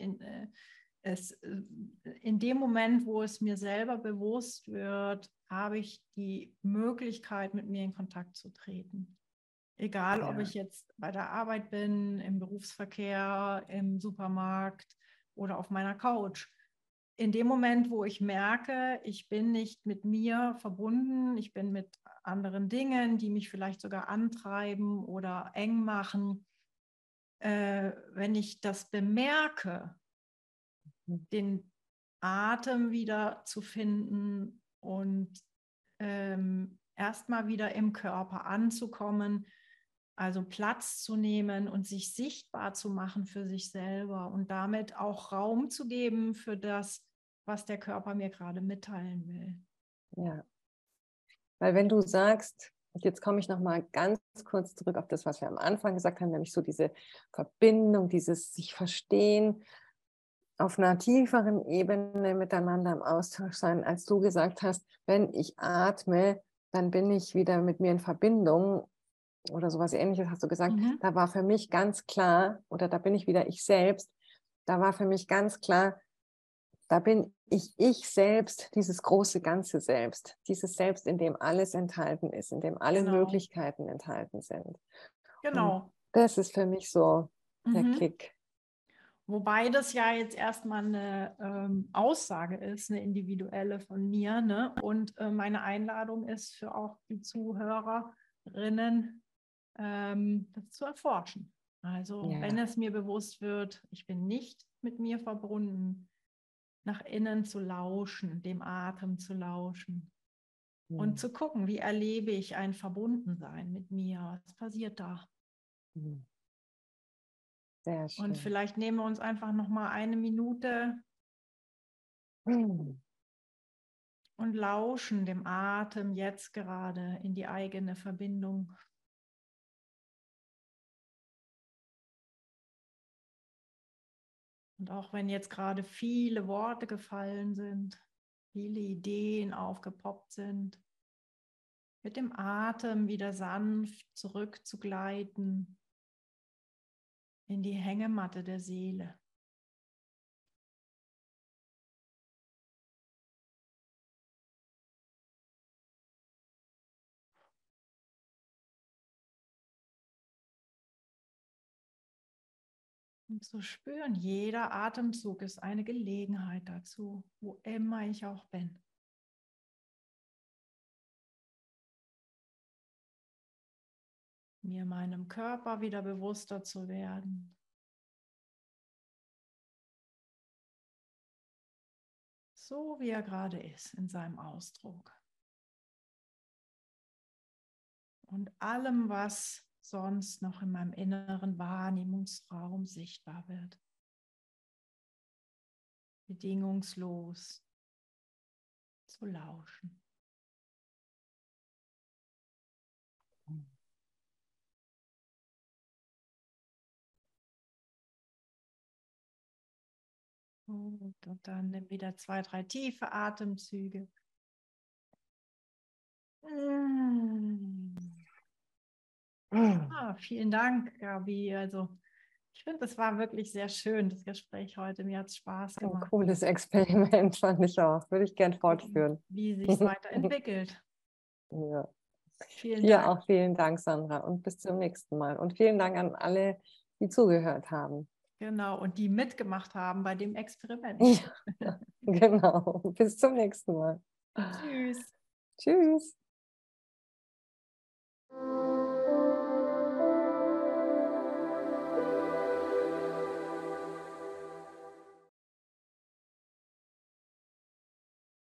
A: in dem Moment, wo es mir selber bewusst wird, habe ich die Möglichkeit, mit mir in Kontakt zu treten. Egal, ob ich jetzt bei der Arbeit bin, im Berufsverkehr, im Supermarkt oder auf meiner Couch. in dem Moment, wo ich merke, ich bin nicht mit mir verbunden, ich bin mit anderen Dingen, die mich vielleicht sogar antreiben oder eng machen, wenn ich das bemerke, den Atem wieder zu finden und erstmal wieder im Körper anzukommen, also Platz zu nehmen und sich sichtbar zu machen für sich selber und damit auch Raum zu geben für das, was der Körper mir gerade mitteilen will.
B: Ja, weil wenn du sagst, und jetzt komme ich nochmal ganz kurz zurück auf das, was wir am Anfang gesagt haben, nämlich so diese Verbindung, dieses sich verstehen, auf einer tieferen Ebene miteinander im Austausch sein, als du gesagt hast, wenn ich atme, dann bin ich wieder mit mir in Verbindung oder sowas Ähnliches hast du gesagt. Da war für mich ganz klar, oder da bin ich wieder ich selbst, da war für mich ganz klar, da bin ich selbst, dieses große ganze Selbst, dieses Selbst, in dem alles enthalten ist, in dem alle Möglichkeiten enthalten sind.
A: Genau.
B: Und das ist für mich so der Kick.
A: Wobei das ja jetzt erstmal eine Aussage ist, eine individuelle von mir. Ne? Und meine Einladung ist für auch die Zuhörerinnen, das zu erforschen. Also wenn es mir bewusst wird, ich bin nicht mit mir verbunden, nach innen zu lauschen, dem Atem zu lauschen und zu gucken, wie erlebe ich ein Verbundensein mit mir, was passiert da?
B: Sehr schön.
A: Und vielleicht nehmen wir uns einfach noch mal eine Minute und lauschen dem Atem jetzt gerade in die eigene Verbindung. Und auch wenn jetzt gerade viele Worte gefallen sind, viele Ideen aufgepoppt sind, mit dem Atem wieder sanft zurückzugleiten in die Hängematte der Seele. Und zu spüren, jeder Atemzug ist eine Gelegenheit dazu, wo immer ich auch bin. Mir meinem Körper wieder bewusster zu werden. So wie er gerade ist in seinem Ausdruck. Und allem, was sonst noch in meinem inneren Wahrnehmungsraum sichtbar wird. Bedingungslos zu lauschen. Und dann nimm wieder 2, 3 tiefe Atemzüge. Vielen Dank, Gabi. Also ich finde, das war wirklich sehr schön, das Gespräch heute. Mir hat es Spaß gemacht.
B: Ein cooles Experiment fand ich auch. Würde ich gern fortführen.
A: Wie sich es weiterentwickelt.
B: Ja.
A: Vielen
B: Dir
A: Dank.
B: auch vielen Dank, Sandra. Und bis zum nächsten Mal. Und vielen Dank an alle, die zugehört haben.
A: Genau, und die mitgemacht haben bei dem Experiment.
B: Ja, genau. Bis zum nächsten Mal.
A: Tschüss.
B: Tschüss.